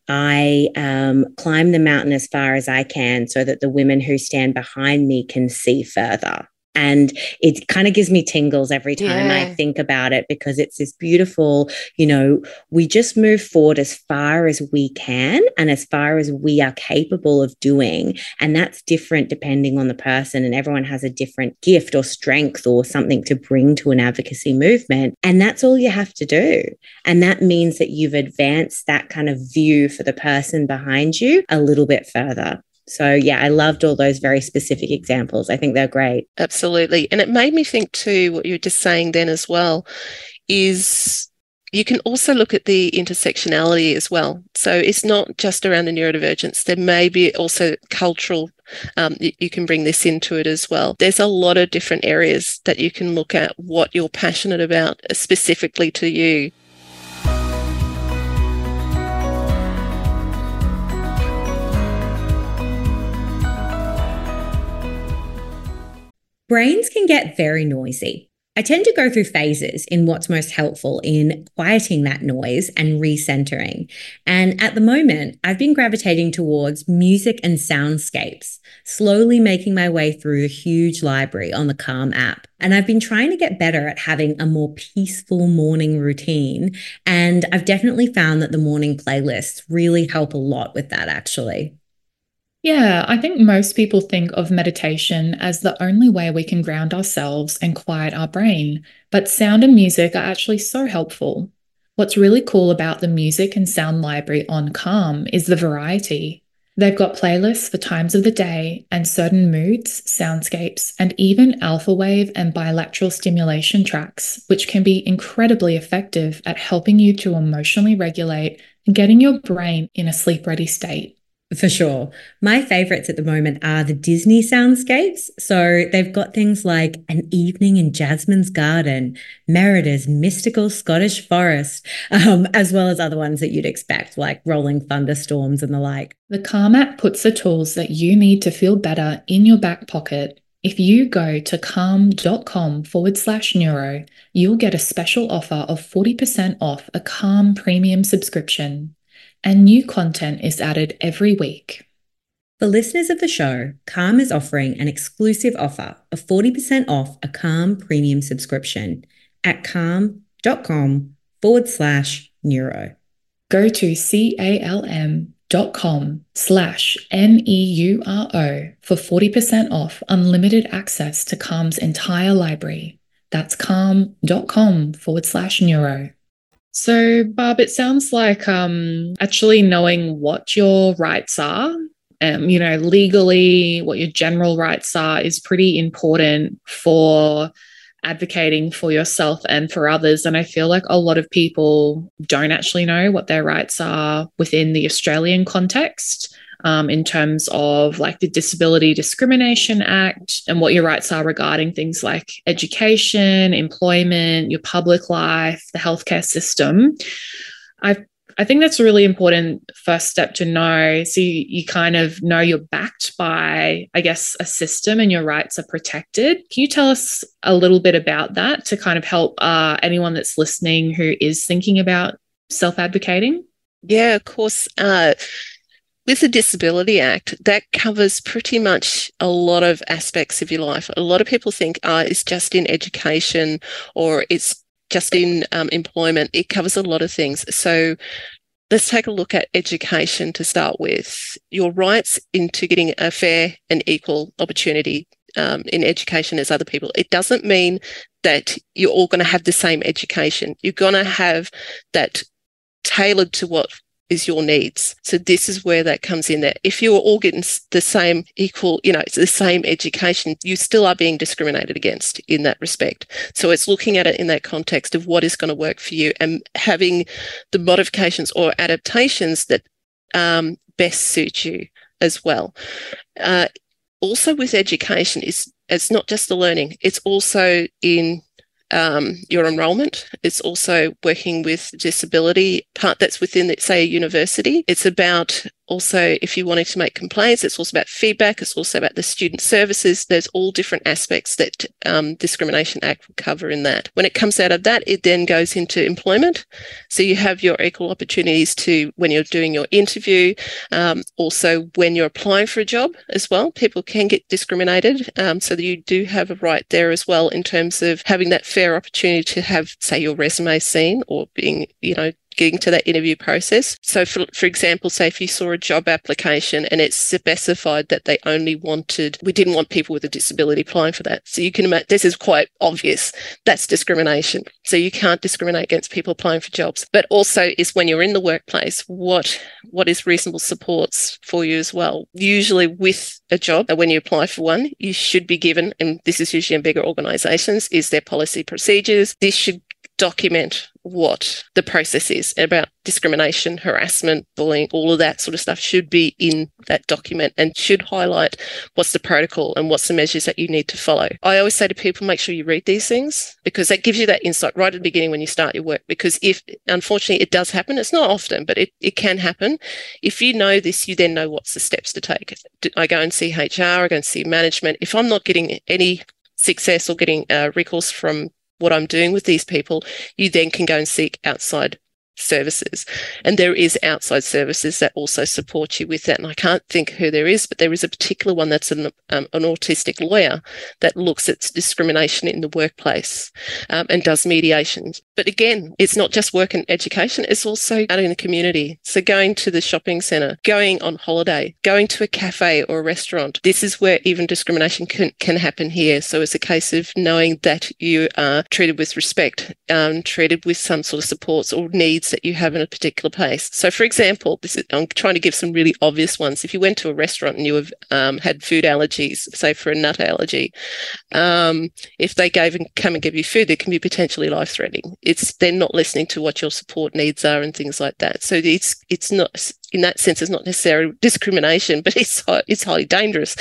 I um, climb the mountain as far as I can so that the women who stand behind me can see further. And it kind of gives me tingles every time Yeah. I think about it, because it's this beautiful, you know, we just move forward as far as we can and as far as we are capable of doing. And that's different depending on the person. And everyone has a different gift or strength or something to bring to an advocacy movement. And that's all you have to do. And that means that you've advanced that kind of view for the person behind you a little bit further. So, yeah, I loved all those very specific examples. I think they're great. Absolutely. And it made me think too, what you were just saying then as well, is you can also look at the intersectionality as well. So it's not just around the neurodivergence. There may be also cultural, um, you, you can bring this into it as well. There's a lot of different areas that you can look at what you're passionate about specifically to you. Brains can get very noisy. I tend to go through phases in what's most helpful in quieting that noise and recentering. And at the moment, I've been gravitating towards music and soundscapes, slowly making my way through the huge library on the Calm app. And I've been trying to get better at having a more peaceful morning routine. And I've definitely found that the morning playlists really help a lot with that, actually. Yeah, I think most people think of meditation as the only way we can ground ourselves and quiet our brain, but sound and music are actually so helpful. What's really cool about the music and sound library on Calm is the variety. They've got playlists for times of the day and certain moods, soundscapes, and even alpha wave and bilateral stimulation tracks, which can be incredibly effective at helping you to emotionally regulate and getting your brain in a sleep-ready state. For sure. My favorites at the moment are the Disney soundscapes. So they've got things like An Evening in Jasmine's Garden, Merida's Mystical Scottish Forest, um, as well as other ones that you'd expect, like rolling thunderstorms and the like. The Calm app puts the tools that you need to feel better in your back pocket. If you go to calm.com forward slash neuro, you'll get a special offer of forty percent off a Calm premium subscription. And new content is added every week. For listeners of the show, Calm is offering an exclusive offer of forty percent off a Calm premium subscription at calm.com forward slash neuro. Go to calm.com slash N-E-U-R-O for forty percent off unlimited access to Calm's entire library. That's calm.com forward slash neuro. So, Barb, it sounds like um, actually knowing what your rights are, um, you know, legally, what your general rights are is pretty important for advocating for yourself and for others. And I feel like a lot of people don't actually know what their rights are within the Australian context. Um, in terms of like the Disability Discrimination Act and what your rights are regarding things like education, employment, your public life, the healthcare system. I I think that's a really important first step to know. So you, you kind of know you're backed by, I guess, a system and your rights are protected. Can you tell us a little bit about that to kind of help uh, anyone that's listening who is thinking about self-advocating? Yeah, of course. Uh, With the Disability Act, that covers pretty much a lot of aspects of your life. A lot of people think uh, it's just in education or it's just in um, employment. It covers a lot of things. So let's take a look at education to start with. Your rights into getting a fair and equal opportunity um, in education as other people. It doesn't mean that you're all going to have the same education. You're going to have that tailored to what is your needs. So this is where that comes in there. If you're all getting the same equal, you know, it's the same education, you still are being discriminated against in that respect. So it's looking at it in that context of what is going to work for you and having the modifications or adaptations that um, best suit you as well. Uh, also with education, is it's not just the learning, it's also in Um, your enrolment. It's also working with disability part that's within, say, a university. It's about Also, if you're wanting to make complaints, it's also about feedback. It's also about the student services. There's all different aspects that um, Discrimination Act will cover in that. When it comes out of that, it then goes into employment. So you have your equal opportunities to, when you're doing your interview, um, also when you're applying for a job as well, people can get discriminated. Um, so that you do have a right there as well in terms of having that fair opportunity to have, say, your resume seen or being, you know, getting to that interview process. So for, for example, say if you saw a job application and it specified that they only wanted, we didn't want people with a disability applying for that. So you can imagine, this is quite obvious, that's discrimination. So you can't discriminate against people applying for jobs. But also is when you're in the workplace, what what is reasonable supports for you as well? Usually with a job, when you apply for one, you should be given, and this is usually in bigger organisations, is their policy procedures. This should document what the process is about discrimination, harassment, bullying, all of that sort of stuff should be in that document and should highlight what's the protocol and what's the measures that you need to follow. I always say to people, make sure you read these things because that gives you that insight right at the beginning when you start your work. Because if, unfortunately, it does happen, it's not often, but it, it can happen. If you know this, you then know what's the steps to take. I go and see H R, I go and see management. If I'm not getting any success or getting uh, recourse from what I'm doing with these people, you then can go and seek outside services. And there is outside services that also support you with that. And I can't think who there is, but there is a particular one that's an, um, an autistic lawyer that looks at discrimination in the workplace um, and does mediations. But again, it's not just work and education, it's also out in the community. So going to the shopping centre, going on holiday, going to a cafe or a restaurant, this is where even discrimination can, can happen here. So it's a case of knowing that you are treated with respect, um, treated with some sort of supports or needs that you have in a particular place. So for example, this is, I'm trying to give some really obvious ones. If you went to a restaurant and you have um, had food allergies, say for a nut allergy, um, if they gave and come and give you food, it can be potentially life-threatening. It's they're not listening to what your support needs are and things like that. So it's it's not, in that sense, it's not necessarily discrimination, but it's it's highly dangerous.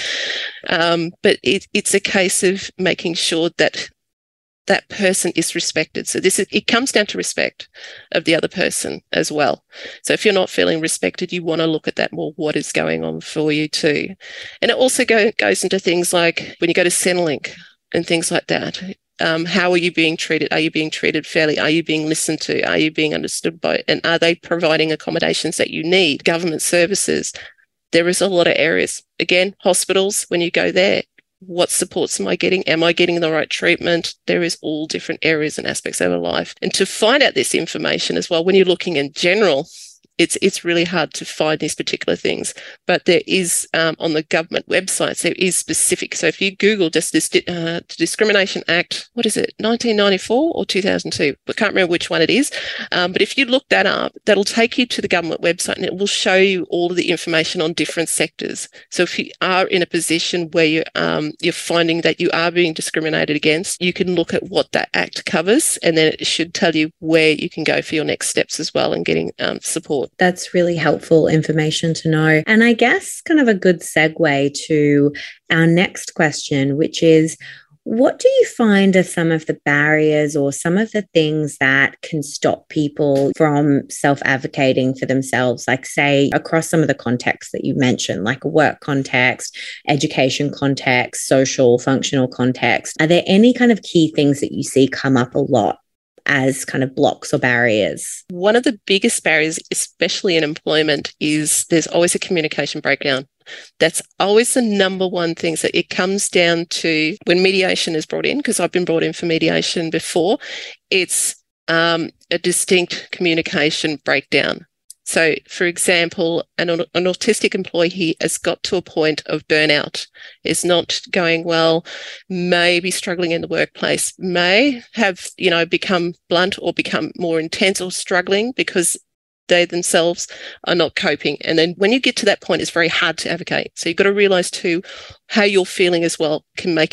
Um, but it, it's a case of making sure that that person is respected. So this is, it comes down to respect of the other person as well. So if you're not feeling respected, you want to look at that more, what is going on for you too. And it also go, goes into things like when you go to Centrelink and things like that. Um, how are you being treated? Are you being treated fairly? Are you being listened to? Are you being understood by, and are they providing accommodations that you need? Government services. There is a lot of areas. Again, hospitals, when you go there, what supports am I getting? Am I getting the right treatment? There is all different areas and aspects of our life. And to find out this information as well, when you're looking in general, it's it's really hard to find these particular things. But there is, um, on the government websites, there is specific. So if you Google just this uh, Discrimination Act, what is it, nineteen ninety-four or two thousand two? I can't remember which one it is. Um, but if you look that up, that'll take you to the government website and it will show you all of the information on different sectors. So if you are in a position where you, um, you're finding that you are being discriminated against, you can look at what that act covers and then it should tell you where you can go for your next steps as well and getting um, support. That's really helpful information to know. And I guess kind of a good segue to our next question, which is, what do you find are some of the barriers or some of the things that can stop people from self-advocating for themselves, like say across some of the contexts that you mentioned, like a work context, education context, social, functional context? Are there any kind of key things that you see come up a lot as kind of blocks or barriers? One of the biggest barriers, especially in employment, is there's always a communication breakdown. That's always the number one thing. So it comes down to when mediation is brought in, because I've been brought in for mediation before, it's um, a distinct communication breakdown. So, for example, an, an autistic employee has got to a point of burnout, is not going well, may be struggling in the workplace, may have, you know, become blunt or become more intense or struggling because they themselves are not coping. And then when you get to that point, it's very hard to advocate. So you've got to realise too how you're feeling as well can make it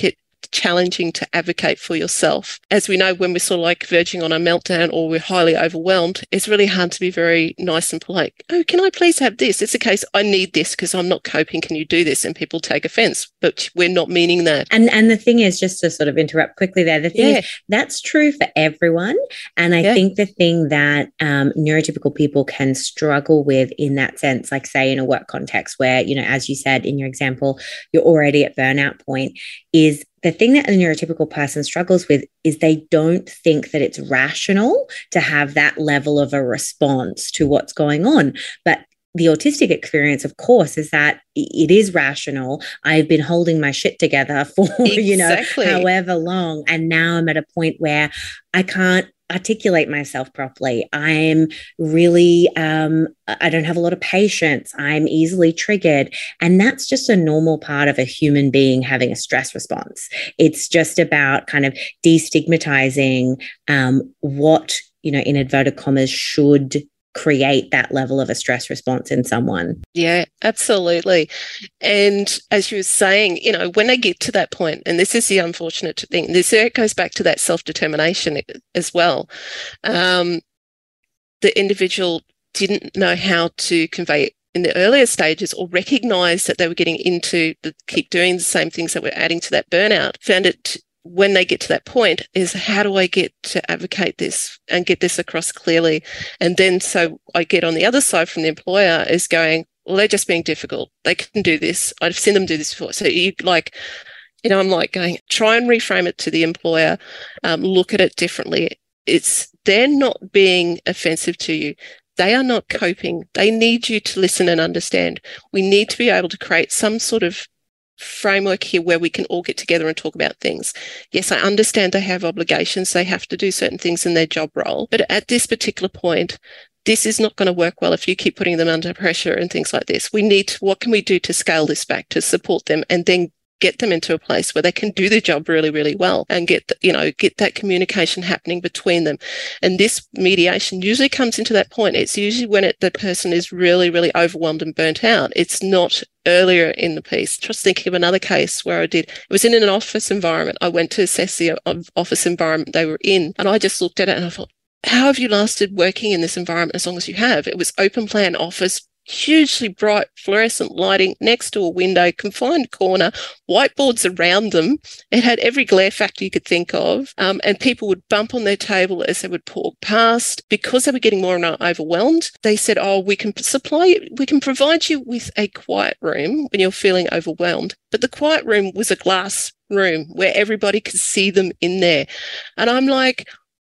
challenging to advocate for yourself. As we know, when we're sort of like verging on a meltdown or we're highly overwhelmed, it's really hard to be very nice and polite. Oh, can I please have this? It's a case, I need this because I'm not coping. Can you do this? And people take offense, but we're not meaning that. And and the thing is, just to sort of interrupt quickly there, the thing yeah. is, that's true for everyone. And I yeah. think the thing that um, neurotypical people can struggle with in that sense, like say in a work context where, you know, as you said in your example, you're already at burnout point, is the thing that a neurotypical person struggles with is they don't think that it's rational to have that level of a response to what's going on. But the autistic experience, of course, is that it is rational. I've been holding my shit together for, exactly. you know, however long. And now I'm at a point where I can't articulate myself properly. I'm really, um, I don't have a lot of patience. I'm easily triggered. And that's just a normal part of a human being having a stress response. It's just about kind of destigmatizing um, what, you know, in inverted commas, should create that level of a stress response in someone. Yeah, absolutely. And as you were saying, you know, when they get to that point, and this is the unfortunate thing, this it goes back to that self-determination as well. Um, the individual didn't know how to convey in the earlier stages or recognize that they were getting into the keep doing the same things that were adding to that burnout, found it when they get to that point is, how do I get to advocate this and get this across clearly? And then so I get on the other side from the employer is going, well, they're just being difficult. They can do this. I've seen them do this before. So you like, you know, I'm like going, try and reframe it to the employer, um, look at it differently. It's, they're not being offensive to you. They are not coping. They need you to listen and understand. We need to be able to create some sort of framework here where we can all get together and talk about things. Yes, I understand they have obligations. They have to do certain things in their job role. But at this particular point, this is not going to work well if you keep putting them under pressure and things like this. We need to, what can we do to scale this back to support them and then get them into a place where they can do the job really, really well and get, the, you know, get that communication happening between them. And this mediation usually comes into that point. It's usually when it, the person is really, really overwhelmed and burnt out. It's not earlier in the piece. Just thinking of another case where I did, it was in an office environment. I went to assess the office environment they were in, and I just looked at it and I thought, how have you lasted working in this environment as long as you have? It was open plan office, hugely bright fluorescent lighting next to a window, confined corner, whiteboards around them. It had every glare factor you could think of. Um, and people would bump on their table as they would walk past. Because they were getting more and more overwhelmed, they said, oh, we can supply you, we can provide you with a quiet room when you're feeling overwhelmed. But the quiet room was a glass room where everybody could see them in there. And I'm like,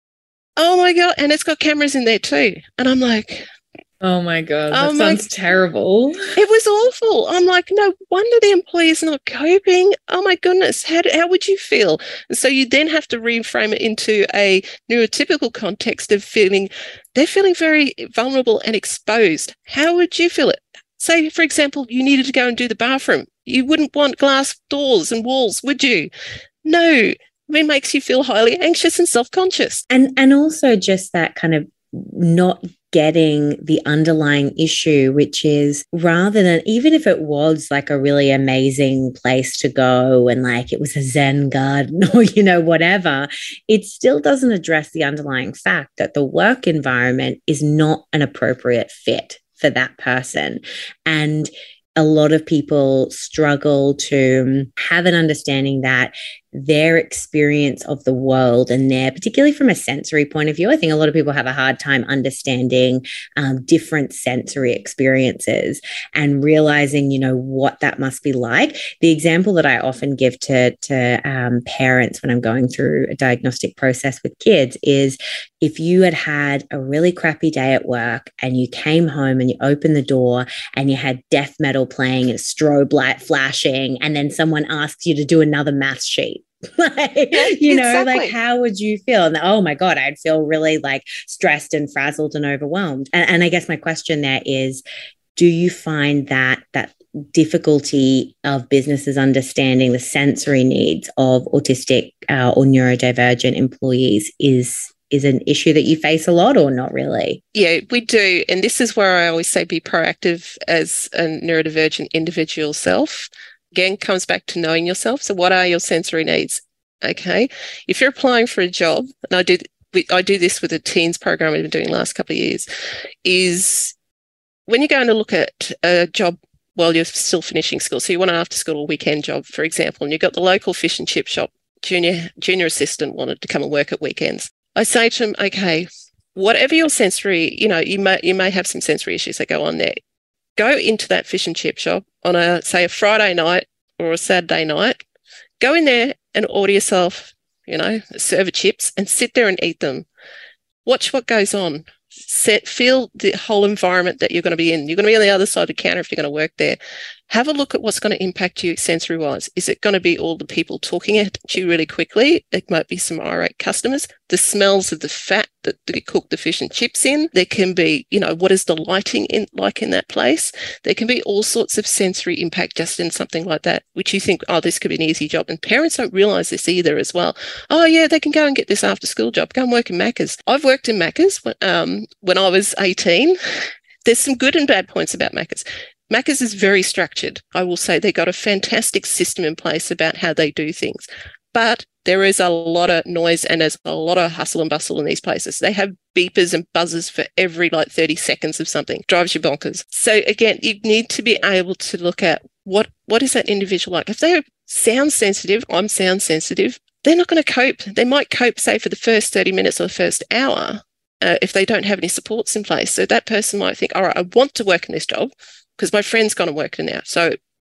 oh my God. And it's got cameras in there too. And I'm like, oh my God, that oh sounds terrible. It was awful. I'm like, no wonder the employee's not coping. Oh my goodness, how, how would you feel? And so you then have to reframe it into a neurotypical context of feeling, they're feeling very vulnerable and exposed. How would you feel it? Say, for example, you needed to go and do the bathroom. You wouldn't want glass doors and walls, would you? No, it makes you feel highly anxious and self-conscious. And, and also just that kind of not getting the underlying issue, which is rather than, even if it was like a really amazing place to go and like it was a Zen garden or, you know, whatever, it still doesn't address the underlying fact that the work environment is not an appropriate fit for that person. And a lot of people struggle to have an understanding that their experience of the world and their, particularly from a sensory point of view, I think a lot of people have a hard time understanding um, different sensory experiences and realizing, you know, what that must be like. The example that I often give to, to um, parents when I'm going through a diagnostic process with kids is, if you had had a really crappy day at work and you came home and you opened the door and you had death metal playing and strobe light flashing, and then someone asks you to do another math sheet, like, you know, exactly. Like, how would you feel? And oh my God, I'd feel really like stressed and frazzled and overwhelmed. And, and I guess my question there is, do you find that that difficulty of businesses understanding the sensory needs of autistic uh, or neurodivergent employees is is an issue that you face a lot, or not really? Yeah, we do. And this is where I always say be proactive as a neurodivergent individual self. Again, comes back to knowing yourself. So what are your sensory needs? Okay. If you're applying for a job, and I do, I do this with a teens program I've been doing the last couple of years, is when you're going to look at a job while you're still finishing school, so you want an after school or weekend job, for example, and you've got the local fish and chip shop, junior junior assistant wanted to come and work at weekends. I say to them, okay, whatever your sensory, you know, you may you may have some sensory issues that go on there. Go into that fish and chip shop on a, say, a Friday night or a Saturday night. Go in there and order yourself, you know, a serve of chips and sit there and eat them. Watch what goes on. Set, feel the whole environment that you're going to be in. You're going to be on the other side of the counter if you're going to work there. Have a look at what's going to impact you sensory-wise. Is it going to be all the people talking at you really quickly? It might be some irate customers. The smells of the fat that they cook the fish and chips in. There can be, you know, what is the lighting in like in that place? There can be all sorts of sensory impact just in something like that, which you think, oh, this could be an easy job. And parents don't realise this either as well. Oh, yeah, they can go and get this after-school job. Go and work in Macca's. I've worked in Macca's when, um, when I was eighteen. There's some good and bad points about Macca's. Macca's is very structured. I will say they've got a fantastic system in place about how they do things. But there is a lot of noise and there's a lot of hustle and bustle in these places. They have beepers and buzzers for every like thirty seconds of something. Drives you bonkers. So again, you need to be able to look at what, what is that individual like? If they're sound sensitive, I'm sound sensitive, they're not going to cope. They might cope, say, for the first thirty minutes or the first hour uh, if they don't have any supports in place. So that person might think, all right, I want to work in this job because my friend's going to work in now. So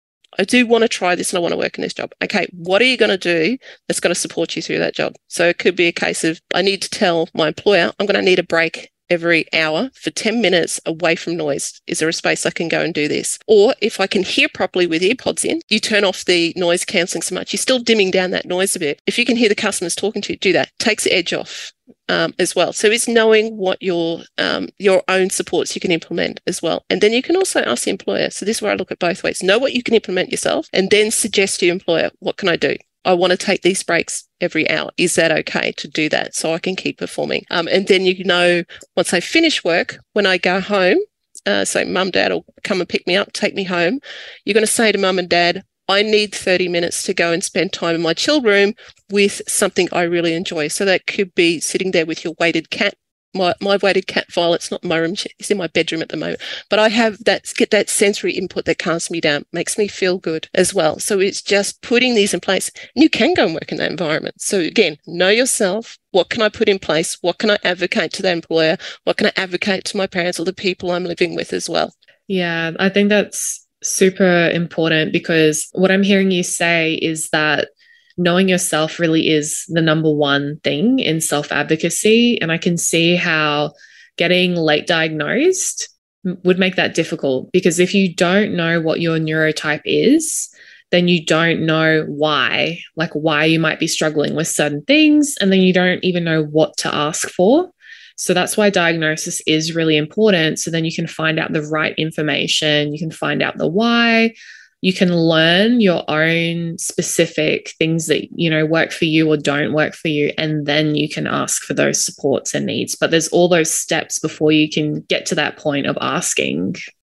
I do want to try this and I want to work in this job. Okay, what are you going to do that's going to support you through that job? So it could be a case of I need to tell my employer I'm going to need a break every hour for ten minutes away from noise. Is there a space I can go and do this? Or if I can hear properly with earpods in, you turn off the noise cancelling so much. You're still dimming down that noise a bit. If you can hear the customers talking to you, do that. Takes the edge off. Um, as well. So it's knowing what your um, your own supports you can implement as well. And then you can also ask the employer. So this is where I look at both ways. Know what you can implement yourself and then suggest to your employer, what can I do? I want to take these breaks every hour. Is that okay to do that so I can keep performing? Um, and then you know, once I finish work, when I go home, uh, so mum, dad will come and pick me up, take me home. You're going to say to mum and dad, I need thirty minutes to go and spend time in my chill room with something I really enjoy. So that could be sitting there with your weighted cat. My my weighted cat, Violet's not in my room. She's in my bedroom at the moment. But I have that, get that sensory input that calms me down, makes me feel good as well. So it's just putting these in place. And you can go and work in that environment. So again, know yourself. What can I put in place? What can I advocate to the employer? What can I advocate to my parents or the people I'm living with as well? Yeah, I think that's super important because what I'm hearing you say is that knowing yourself really is the number one thing in self-advocacy. And I can see how getting late diagnosed would make that difficult because if you don't know what your neurotype is, then you don't know why, like why you might be struggling with certain things, and then you don't even know what to ask for. So that's why diagnosis is really important. So then you can find out the right information, you can find out the why, you can learn your own specific things that, you know, work for you or don't work for you, and then you can ask for those supports and needs. But there's all those steps before you can get to that point of asking.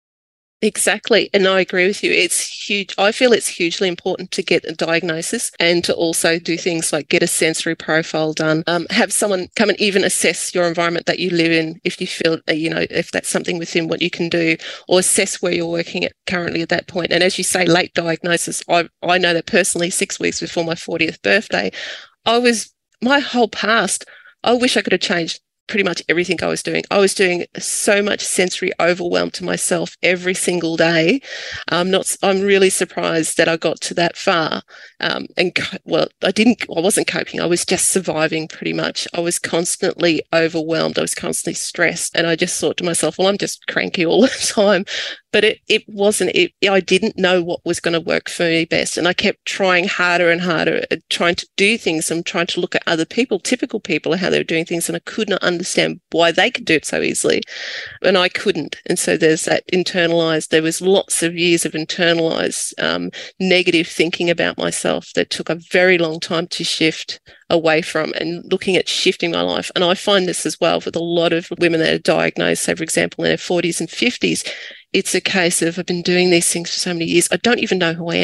Exactly. And I agree with you. It's huge. I feel it's hugely important to get a diagnosis and to also do things like get a sensory profile done, um, have someone come and even assess your environment that you live in if you feel, you know, if that's something within what you can do, or assess where you're working at currently at that point. And as you say, late diagnosis, I, I know that personally six weeks before my fortieth birthday, I was, my whole past, I wish I could have changed pretty much everything I was doing. I was doing so much sensory overwhelm to myself every single day. I'm not, I'm really surprised that I got to that far. Um, and well, I didn't, I wasn't coping. I was just surviving pretty much. I was constantly overwhelmed. I was constantly stressed. And I just thought to myself, well, I'm just cranky all the time. But it, it wasn't, it, I didn't know what was going to work for me best. And I kept trying harder and harder at trying to do things and trying to look at other people, typical people, and how they were doing things. And I could not understand why they could do it so easily and I couldn't. And so there's that internalized, there was lots of years of internalized um, negative thinking about myself that took a very long time to shift away from, and looking at shifting my life. And I find this as well with a lot of women that are diagnosed, say, for example, in their forties and fifties. It's a case of I've been doing these things for so many years. I don't even know who I am.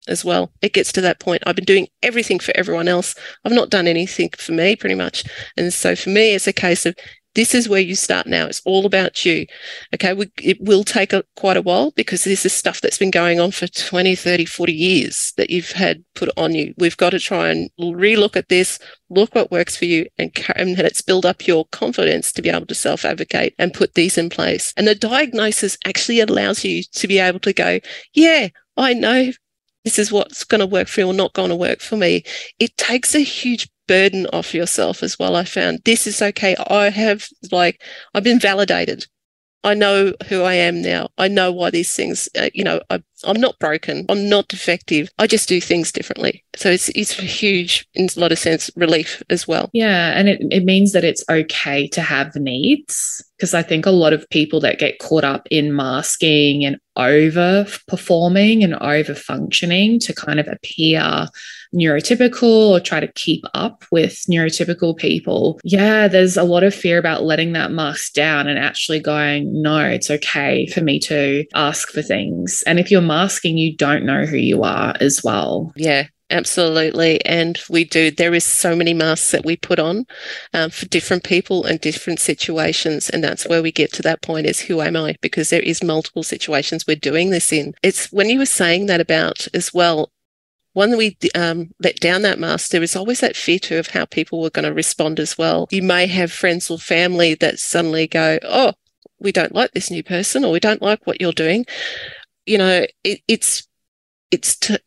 as well. It gets to that point. I've been doing everything for everyone else. I've not done anything for me, pretty much. And so for me, it's a case of, this is where you start now. It's all about you. Okay, we, it will take a, quite a while, because this is stuff that's been going on for twenty, thirty, forty years that you've had put on you. We've got to try and relook at this, look what works for you, and, and let's build up your confidence to be able to self-advocate and put these in place. And the diagnosis actually allows you to be able to go, yeah, I know this is what's going to work for you or not going to work for me. It takes a huge burden off yourself as well. I found this is okay. I have like, I've been validated. I know who I am now. I know why these things, uh, you know, I, I'm not broken. I'm not defective. I just do things differently. So it's it's a huge, in a lot of sense, relief as well. Yeah. And it, it means that it's okay to have needs, because I think a lot of people that get caught up in masking and over performing and over functioning to kind of appear neurotypical or try to keep up with neurotypical people. Yeah, there's a lot of fear about letting that mask down and actually going, no, it's okay for me to ask for things. And if you're masking, you don't know who you are as well. Yeah. Absolutely. And we do. There is so many masks that we put on um, for different people and different situations. And that's where we get to that point is, who am I? Because there is multiple situations we're doing this in. It's when you were saying that about as well, when we um, let down that mask, there is always that fear too of how people were going to respond as well. You may have friends or family that suddenly go, oh, we don't like this new person, or we don't like what you're doing. You know, it, it's, it's to,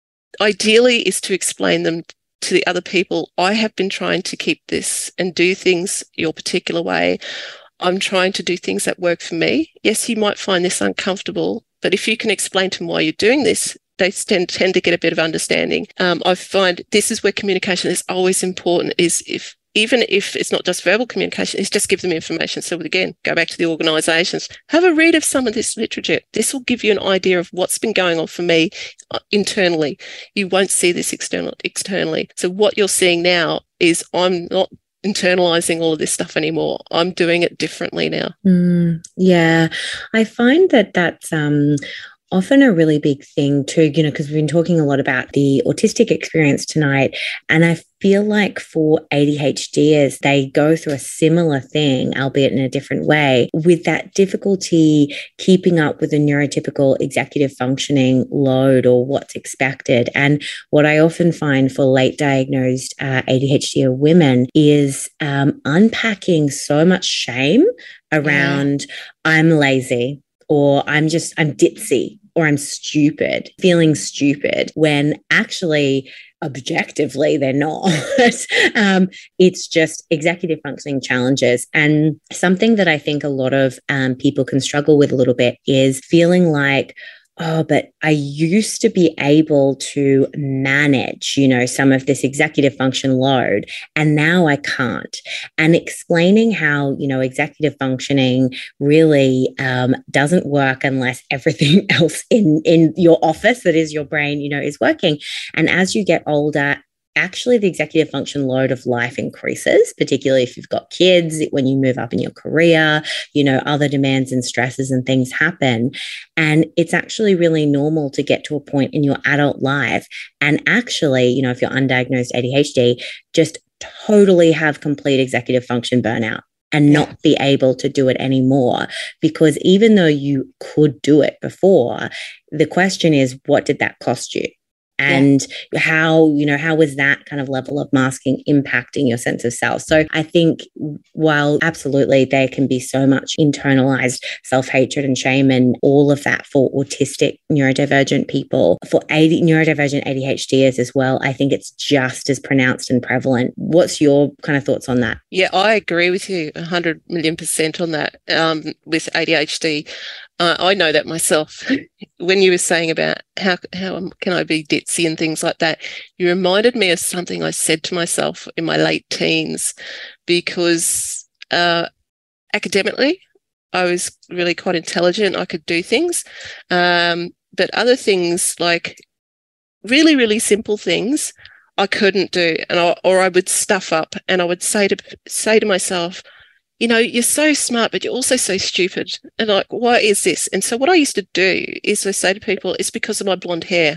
ideally is to explain them to the other people. I have been trying to keep this and do things your particular way. I'm trying to do things that work for me. Yes, you might find this uncomfortable, but if you can explain to them why you're doing this, they tend, tend to get a bit of understanding. Um, I find this is where communication is always important, is if even if it's not just verbal communication, is just give them information. So again, go back to the organisations, have a read of some of this literature. This will give you an idea of what's been going on for me internally. You won't see this external, externally. So what you're seeing now is I'm not internalizing all of this stuff anymore. I'm doing it differently now. Mm, yeah, I find that that's um, often a really big thing too, you know, because we've been talking a lot about the autistic experience tonight. And I feel like for A D H D ers, they go through a similar thing, albeit in a different way, with that difficulty keeping up with the neurotypical executive functioning load or what's expected. And what I often find for late diagnosed uh, A D H D women is um, unpacking so much shame around yeah. I'm lazy, or I'm just, I'm ditzy, or I'm stupid, feeling stupid, when actually, objectively, they're not. um, it's just executive functioning challenges. And something that I think a lot of um, people can struggle with a little bit is feeling like, oh, but I used to be able to manage, you know, some of this executive function load, and now I can't. And explaining how, you know, executive functioning really um, doesn't work unless everything else in, in your office, that is your brain, you know, is working. And as you get older, actually the executive function load of life increases, particularly if you've got kids, when you move up in your career, you know, other demands and stresses and things happen. And it's actually really normal to get to a point in your adult life and actually, you know, if you're undiagnosed A D H D, just totally have complete executive function burnout and not be able to do it anymore. Because even though you could do it before, the question is, what did that cost you? And yeah. how, you know, how was that kind of level of masking impacting your sense of self? So I think while absolutely there can be so much internalized self-hatred and shame and all of that for autistic neurodivergent people, for A D, neurodivergent A D H D ers as well, I think it's just as pronounced and prevalent. What's your kind of thoughts on that? Yeah, I agree with you one hundred million percent on that. Um, with A D H D, Uh, I know that myself. When you were saying about how how can I be ditzy and things like that, you reminded me of something I said to myself in my late teens, because uh, academically, I was really quite intelligent. I could do things, um, but other things like really, really simple things I couldn't do, and I, or I would stuff up, and I would say to say to myself, you know, you're so smart, but you're also so stupid. And like, why is this? And so what I used to do is I say to people, it's because of my blonde hair.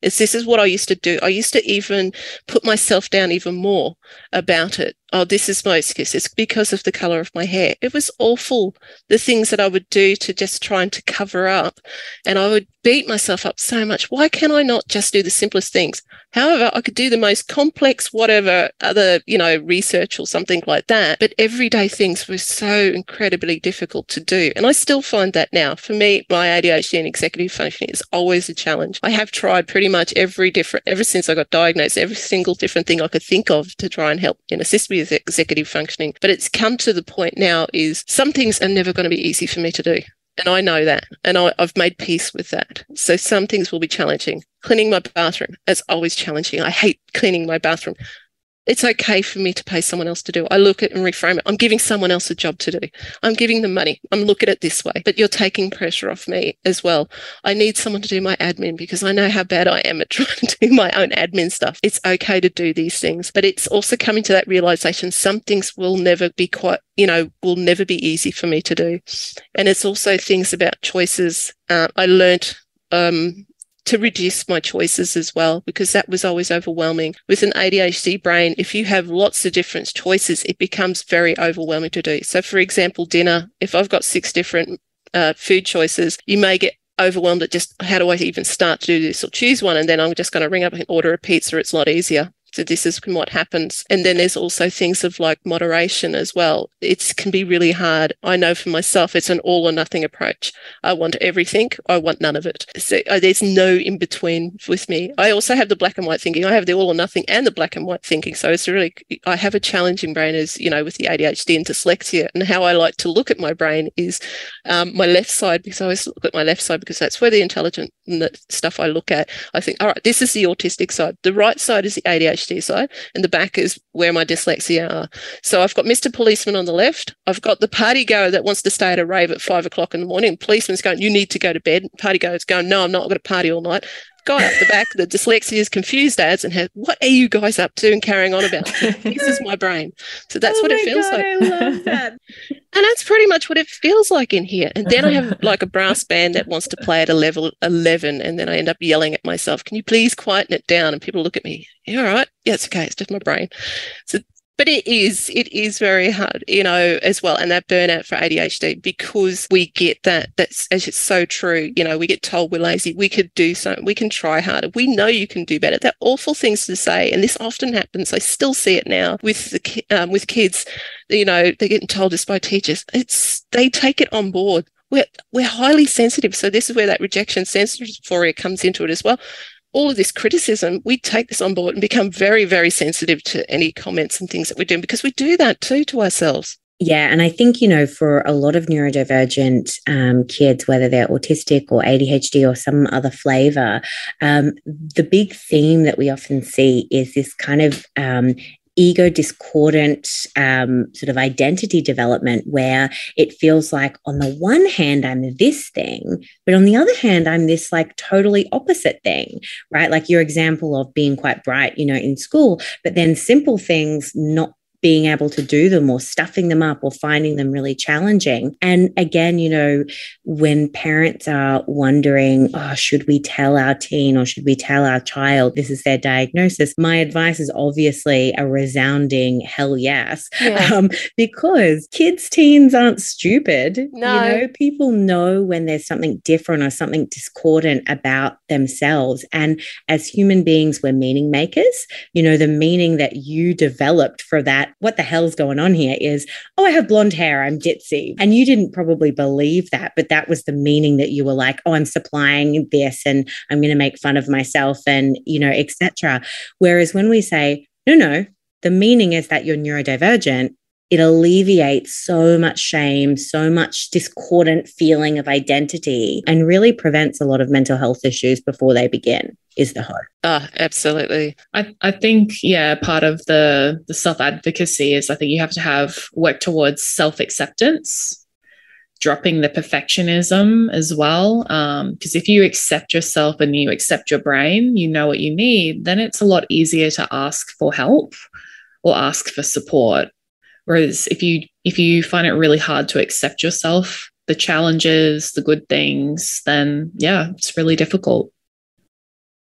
It's, this is what I used to do. I used to even put myself down even more about it. Oh, this is my excuse. It's because of the color of my hair. It was awful, the things that I would do to just trying to cover up. And I would beat myself up so much. Why can I not just do the simplest things? However, I could do the most complex, whatever other, you know, research or something like that. But everyday things were so incredibly difficult to do. And I still find that now. For me, my A D H D and executive functioning is always a challenge. I have tried pretty much every different, ever since I got diagnosed, every single different thing I could think of to try and help and assist me with executive functioning. But it's come to the point now is some things are never going to be easy for me to do. And I know that. And I, I've made peace with that. So some things will be challenging. Cleaning my bathroom is always challenging. I hate cleaning my bathroom. It's okay for me to pay someone else to do it. I look at it and reframe it. I'm giving someone else a job to do. I'm giving them money. I'm looking at it this way, but you're taking pressure off me as well. I need someone to do my admin because I know how bad I am at trying to do my own admin stuff. It's okay to do these things, but it's also coming to that realization some things will never be quite, you know, will never be easy for me to do. And it's also things about choices. Uh, I learned, um, to reduce my choices as well, because that was always overwhelming. With an A D H D brain, if you have lots of different choices, it becomes very overwhelming to do. So for example, dinner, if I've got six different uh, food choices, you may get overwhelmed at just how do I even start to do this, or choose one and then I'm just going to ring up and order a pizza. It's a lot easier. So this is what happens. And then there's also things of like moderation as well. It can be really hard. I know for myself, it's an all or nothing approach. I want everything. I want none of it. So uh, there's no in between with me. I also have the black and white thinking. I have the all or nothing and the black and white thinking. So it's really, I have a challenging brain as, you know, with the A D H D and dyslexia. And how I like to look at my brain is um, my left side, because I always look at my left side because that's where the intelligent and the stuff I look at. I think, all right, this is the autistic side. The right side is the A D H D side, and the back is where my dyslexia are. So I've got Mister Policeman on the left. I've got the party goer that wants to stay at a rave at five o'clock in the morning. Policeman's going, you need to go to bed. Party goer's going, no, I'm not. I've got to party all night. Guy up the back, the dyslexia is confused ads and has, what are you guys up to and carrying on about? This is my brain. So that's oh what it feels God, like. I love that. And that's pretty much what it feels like in here. And then I have like a brass band that wants to play at a level eleven. And then I end up yelling at myself, can you please quieten it down? And people look at me, you all right? Yeah, it's okay. It's just my brain. So, but it is, it is very hard, you know, as well. And that burnout for A D H D, because we get that, that's, as it's so true, you know, we get told we're lazy. We could do something. We can try harder. We know you can do better. They're awful things to say. And this often happens. I still see it now with the, um, with kids, you know, they're getting told this by teachers. It's, they take it on board. We're, we're highly sensitive. So this is where that rejection sensory comes into it as well. All of this criticism, we take this on board and become very, very sensitive to any comments and things that we're doing, because we do that too to ourselves. Yeah, and I think, you know, for a lot of neurodivergent um, kids, whether they're autistic or A D H D or some other flavor, um, the big theme that we often see is this kind of um, ego discordant um, sort of identity development, where it feels like on the one hand, I'm this thing, but on the other hand, I'm this like totally opposite thing, right? Like your example of being quite bright, you know, in school, but then simple things not being able to do them, or stuffing them up, or finding them really challenging. And again, you know, when parents are wondering, oh, should we tell our teen or should we tell our child this is their diagnosis? My advice is obviously a resounding hell yes, Yeah. um, because kids, teens aren't stupid. No. You know, people know when there's something different or something discordant about themselves. And as human beings, we're meaning makers. You know, the meaning that you developed for that, what the hell's going on here, is, oh, I have blonde hair, I'm ditzy. And you didn't probably believe that, but that was the meaning that you were like, oh, I'm supplying this and I'm going to make fun of myself and, you know, et cetera. Whereas when we say, no, no, the meaning is that you're neurodivergent, it alleviates so much shame, so much discordant feeling of identity, and really prevents a lot of mental health issues before they begin, is the hope. Ah, absolutely. I, I think, yeah, part of the, the self-advocacy is I think you have to have work towards self-acceptance, dropping the perfectionism as well. Because um, if you accept yourself and you accept your brain, you know what you need, then it's a lot easier to ask for help or ask for support. Whereas if you if you find it really hard to accept yourself, the challenges, the good things, then yeah, it's really difficult.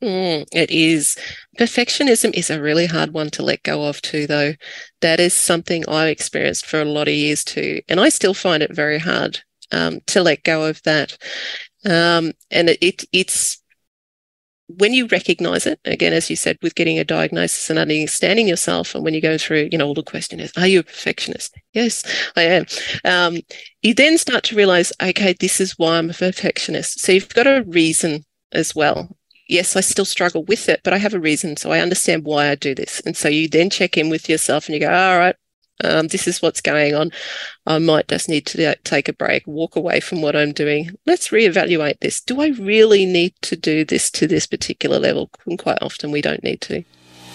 Mm, it is. Perfectionism is a really hard one to let go of too, though. That is something I experienced for a lot of years too, and I still find it very hard um, to let go of that. Um, and it, it it's when you recognize it, again, as you said, with getting a diagnosis and understanding yourself, and when you go through, you know, all the questionnaires, are you a perfectionist? Yes, I am. Um, you then start to realize, okay, this is why I'm a perfectionist. So you've got a reason as well. Yes, I still struggle with it, but I have a reason. So I understand why I do this. And so you then check in with yourself and you go, all right, um, this is what's going on. I might just need to take a break, walk away from what I'm doing. Let's reevaluate this. Do I really need to do this to this particular level? And quite often we don't need to.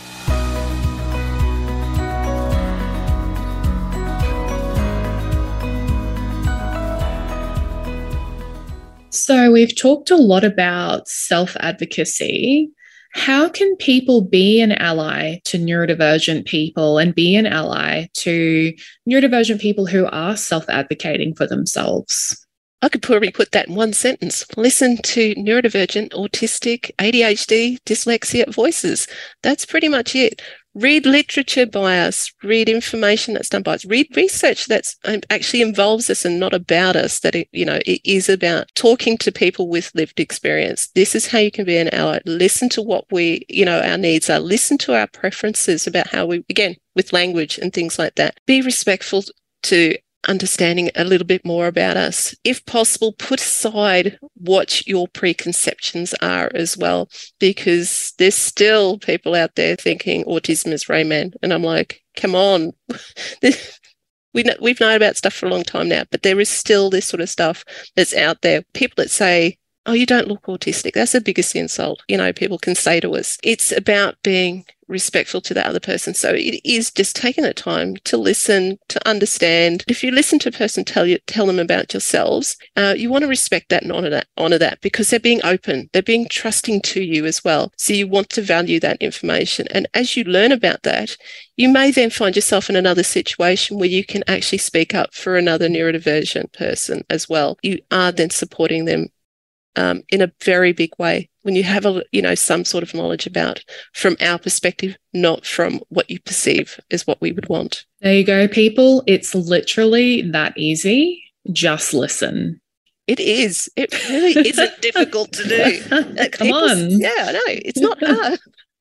So we've talked a lot about self-advocacy. How can people be an ally to neurodivergent people and be an ally to neurodivergent people who are self-advocating for themselves? I could probably put that in one sentence. Listen to neurodivergent, autistic, A D H D, dyslexia voices. That's pretty much it. Read literature by us, read information that's done by us, read research that's actually involves us and not about us, that it, you know, it is about talking to people with lived experience. This is how you can be an ally. Listen to what we, you know, our needs are. Listen to our preferences about how we, again, with language and things like that. Be respectful to understanding a little bit more about us. If possible, put aside what your preconceptions are as well, because there's still people out there thinking autism is Rayman. And I'm like, come on. we know, we've known about stuff for a long time now, but there is still this sort of stuff that's out there. People that say, oh, you don't look autistic. That's the biggest insult, you know, people can say to us. It's about being respectful to the other person. So it is just taking the time to listen, to understand. If you listen to a person tell you, tell them about yourselves, uh, you want to respect that and honor that, honor that because they're being open, they're being trusting to you as well. So you want to value that information. And as you learn about that, you may then find yourself in another situation where you can actually speak up for another neurodivergent person as well. You are then supporting them Um, in a very big way when you have a you know some sort of knowledge about from our perspective, not from what you perceive is what we would want. There you go, people. It's literally that easy. Just listen. It is. It really isn't difficult to do. Come People, on. Yeah, I know. It's not hard.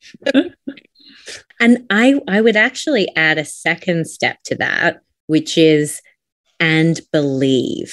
And I, I would actually add a second step to that, which is and believe.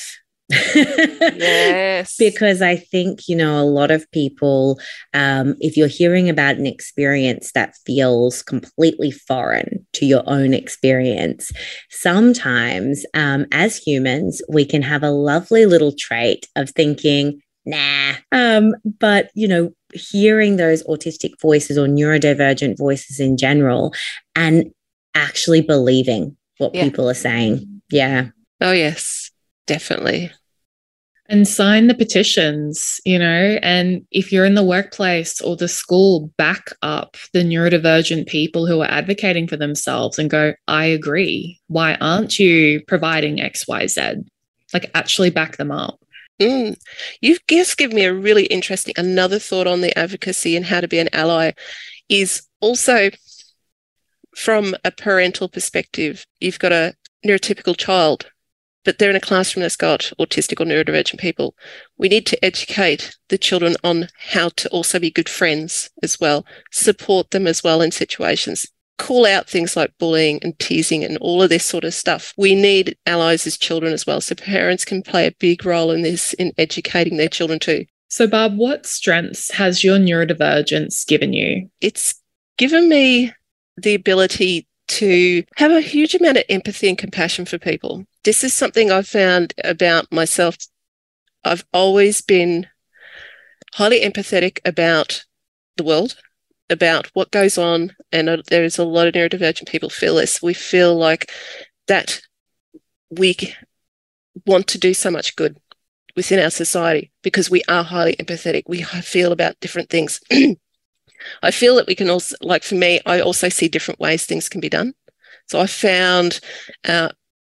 Yes. Because I think, you know, a lot of people, um, if you're hearing about an experience that feels completely foreign to your own experience, sometimes um, as humans, we can have a lovely little trait of thinking, nah. Um, but, you know, hearing those autistic voices or neurodivergent voices in general and actually believing what Yeah. people are saying. Yeah. Oh, yes, definitely. And sign the petitions, you know, and if you're in the workplace or the school, back up the neurodivergent people who are advocating for themselves and go, I agree. Why aren't you providing X, Y, Z? Like actually back them up. Mm. You've just given me a really interesting, another thought on the advocacy and how to be an ally is also from a parental perspective. You've got a neurotypical child, but they're in a classroom that's got autistic or neurodivergent people. We need to educate the children on how to also be good friends as well, support them as well in situations, call out things like bullying and teasing and all of this sort of stuff. We need allies as children as well, so parents can play a big role in this, in educating their children too. So, Barb, what strengths has your neurodivergence given you? It's given me the ability to have a huge amount of empathy and compassion for people. This is something I've found about myself. I've always been highly empathetic about the world, about what goes on, and uh, there is a lot of neurodivergent people feel this. We feel like that we want to do so much good within our society because we are highly empathetic. We feel about different things. I feel that we can also, like for me, I also see different ways things can be done. So I found uh,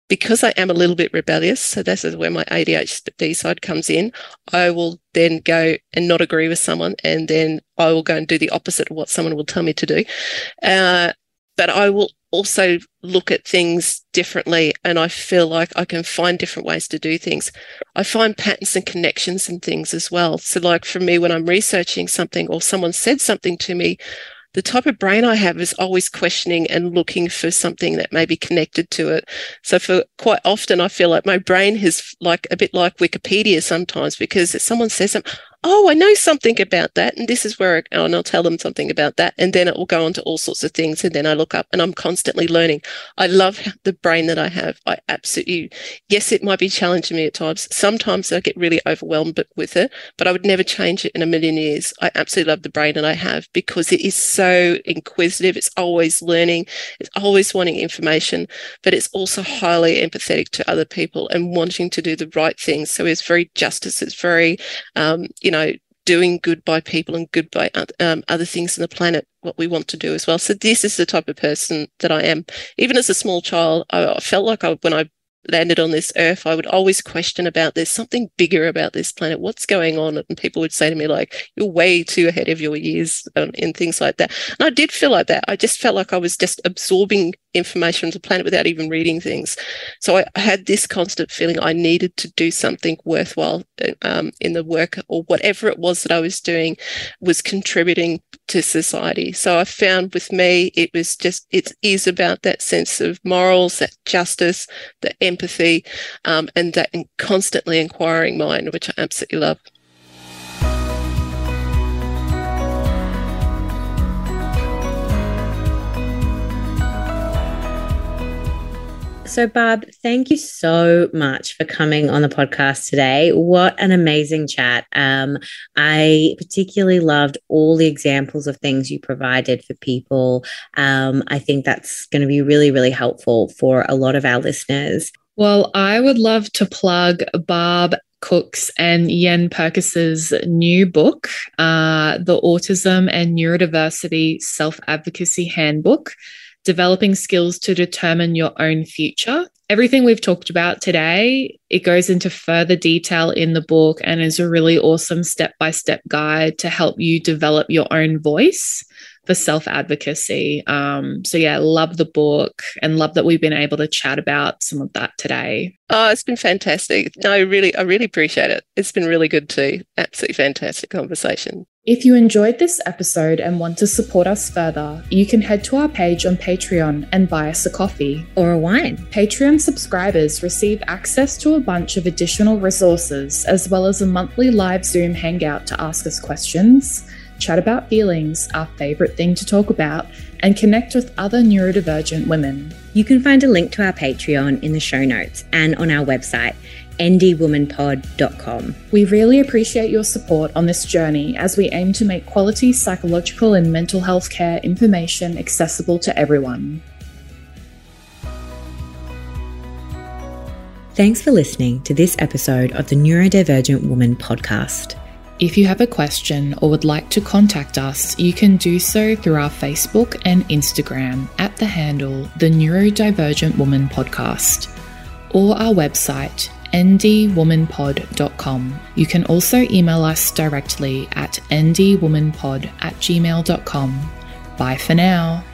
because I am a little bit rebellious, so this is where my A D H D side comes in, I will then go and not agree with someone, and then I will go and do the opposite of what someone will tell me to do. Uh, but I will also look at things differently, and I feel like I can find different ways to do things. I find patterns and connections in things as well. So like for me, when I'm researching something or someone said something to me, the type of brain I have is always questioning and looking for something that may be connected to it. So for quite often, I feel like my brain is like a bit like Wikipedia sometimes, because if someone says something, oh, I know something about that, and this is where, I, and I'll tell them something about that, and then it will go on to all sorts of things, and then I look up, and I'm constantly learning. I love the brain that I have. I absolutely, yes, it might be challenging me at times. Sometimes I get really overwhelmed with it, but I would never change it in a million years. I absolutely love the brain that I have, because it is so inquisitive. It's always learning. It's always wanting information, but it's also highly empathetic to other people and wanting to do the right things. So it's very justice. It's very, um, you know, doing good by people and good by um, other things in the planet, what we want to do as well. So this is the type of person that I am. Even as a small child, I, I felt like I, when I landed on this earth, I would always question about there's something bigger about this planet. What's going on? And people would say to me, like, you're way too ahead of your years um, and things like that. And I did feel like that. I just felt like I was just absorbing information on the planet without even reading things. So I had this constant feeling I needed to do something worthwhile um, in the work, or whatever it was that I was doing was contributing to society. So I found with me, it was just, it is about that sense of morals, that justice, the empathy, um, and that constantly inquiring mind, which I absolutely love. So, Barb, thank you so much for coming on the podcast today. What an amazing chat. Um, I particularly loved all the examples of things you provided for people. Um, I think that's going to be really, really helpful for a lot of our listeners. Well, I would love to plug Barb Cook's and Yen Purkis's new book, uh, The Autism and Neurodiversity Self-Advocacy Handbook, Developing Skills to Determine Your Own Future. Everything we've talked about today, it goes into further detail in the book and is a really awesome step-by-step guide to help you develop your own voice for self-advocacy. Um, so yeah, love the book and love that we've been able to chat about some of that today. Oh, it's been fantastic. No, I really, I really appreciate it. It's been really good too. Absolutely fantastic conversation. If you enjoyed this episode and want to support us further, you can head to our page on Patreon and buy us a coffee or a wine. Patreon subscribers receive access to a bunch of additional resources, as well as a monthly live Zoom hangout to ask us questions, chat about feelings, our favourite thing to talk about, and connect with other neurodivergent women. You can find a link to our Patreon in the show notes and on our website, n d woman pod dot com. We really appreciate your support on this journey as we aim to make quality psychological and mental health care information accessible to everyone. Thanks for listening to this episode of the Neurodivergent Woman podcast. If you have a question or would like to contact us, you can do so through our Facebook and Instagram at the handle The Neurodivergent Woman Podcast, or our website, n d woman pod dot com. You can also email us directly at n d woman pod at gmail dot com. Bye for now.